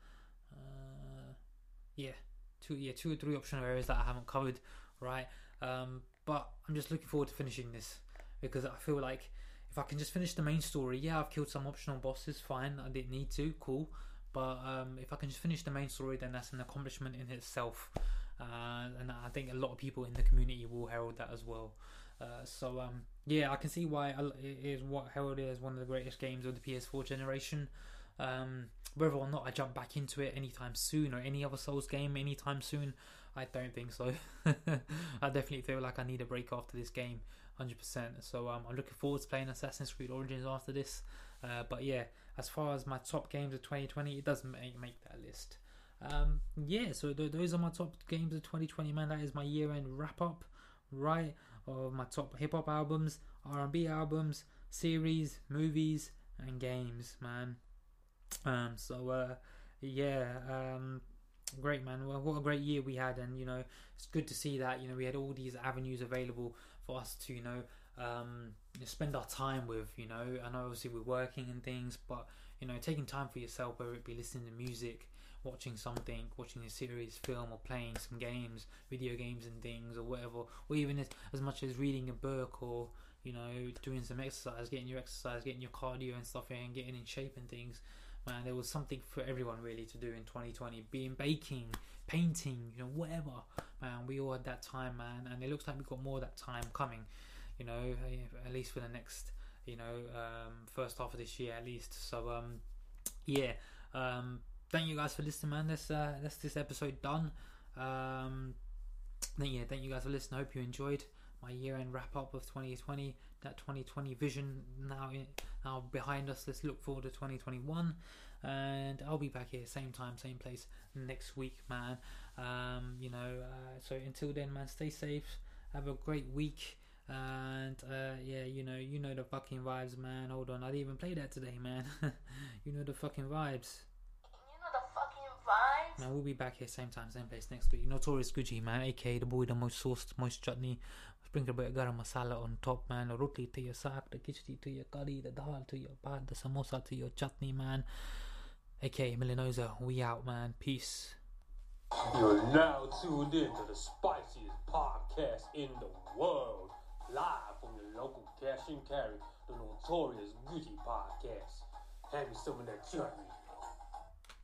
Uh, yeah, two, yeah, two or three optional areas that I haven't covered, right? Um, but I'm just looking forward to finishing this because I feel like if I can just finish the main story, yeah, I've killed some optional bosses, fine. I didn't need to, cool. But um, if I can just finish the main story, then that's an accomplishment in itself. Uh, and I think a lot of people in the community will herald that as well. Uh, so um, yeah, I can see why it is what heralded as one of the greatest games of the P S four generation. Um, whether or not I jump back into it anytime soon or any other Souls game anytime soon, I don't think so. I definitely feel like I need a break after this game, one hundred percent. So um, I'm looking forward to playing Assassin's Creed Origins after this. Uh, but yeah, as far as my top games of twenty twenty, it doesn't make, make that list. Um, yeah, so th- those are my top games of twenty twenty, man. That is my year-end wrap-up, right, of my top hip-hop albums, R and B albums, series, movies, and games, man. Um, so, uh, yeah, um, great, man. Well, what a great year we had, and, you know, it's good to see that, you know, we had all these avenues available for us to, you know, um, spend our time with, you know. I know obviously we're working and things, but, you know, taking time for yourself, whether it be listening to music, watching something, watching a series, film, or playing some games, video games and things, or whatever, or even as, as much as reading a book, or you know, doing some exercise, getting your exercise, getting your cardio and stuff, and getting in shape and things. Man, there was something for everyone really to do in twenty twenty. Being baking, painting, you know, whatever. Man, we all had that time, man, and it looks like we've got more of that time coming. You know, at least for the next, you know, um, first half of this year at least. So, um, yeah. Um, Thank you guys for listening, man. That's uh, that's this episode done. Um, then yeah, thank you guys for listening. I hope you enjoyed my year-end wrap-up of twenty twenty. That twenty twenty vision now in, now behind us. Let's look forward to twenty twenty-one, and I'll be back here same time, same place next week, man. Um, you know, uh, so until then, man, stay safe. Have a great week. And uh, yeah, you know, you know the fucking vibes, man. Hold on, I didn't even play that today, man. You know the fucking vibes.
You know the fucking vibes.
Man, we'll be back here same time, same place next week. Notorious Gucci, man, aka the boy, the most sauced, most chutney. Sprinkle a bit of garam masala on top, man. The roti to your saag, the khichdi to your curry, the dal to your bhat, the samosa to your chutney, man. Aka Milanoza, we out, man. Peace.
You're now tuned in to the spiciest podcast in the world. Live from the local cash and carry, the Notorious Gucci Podcast. Hand me some of that chutney.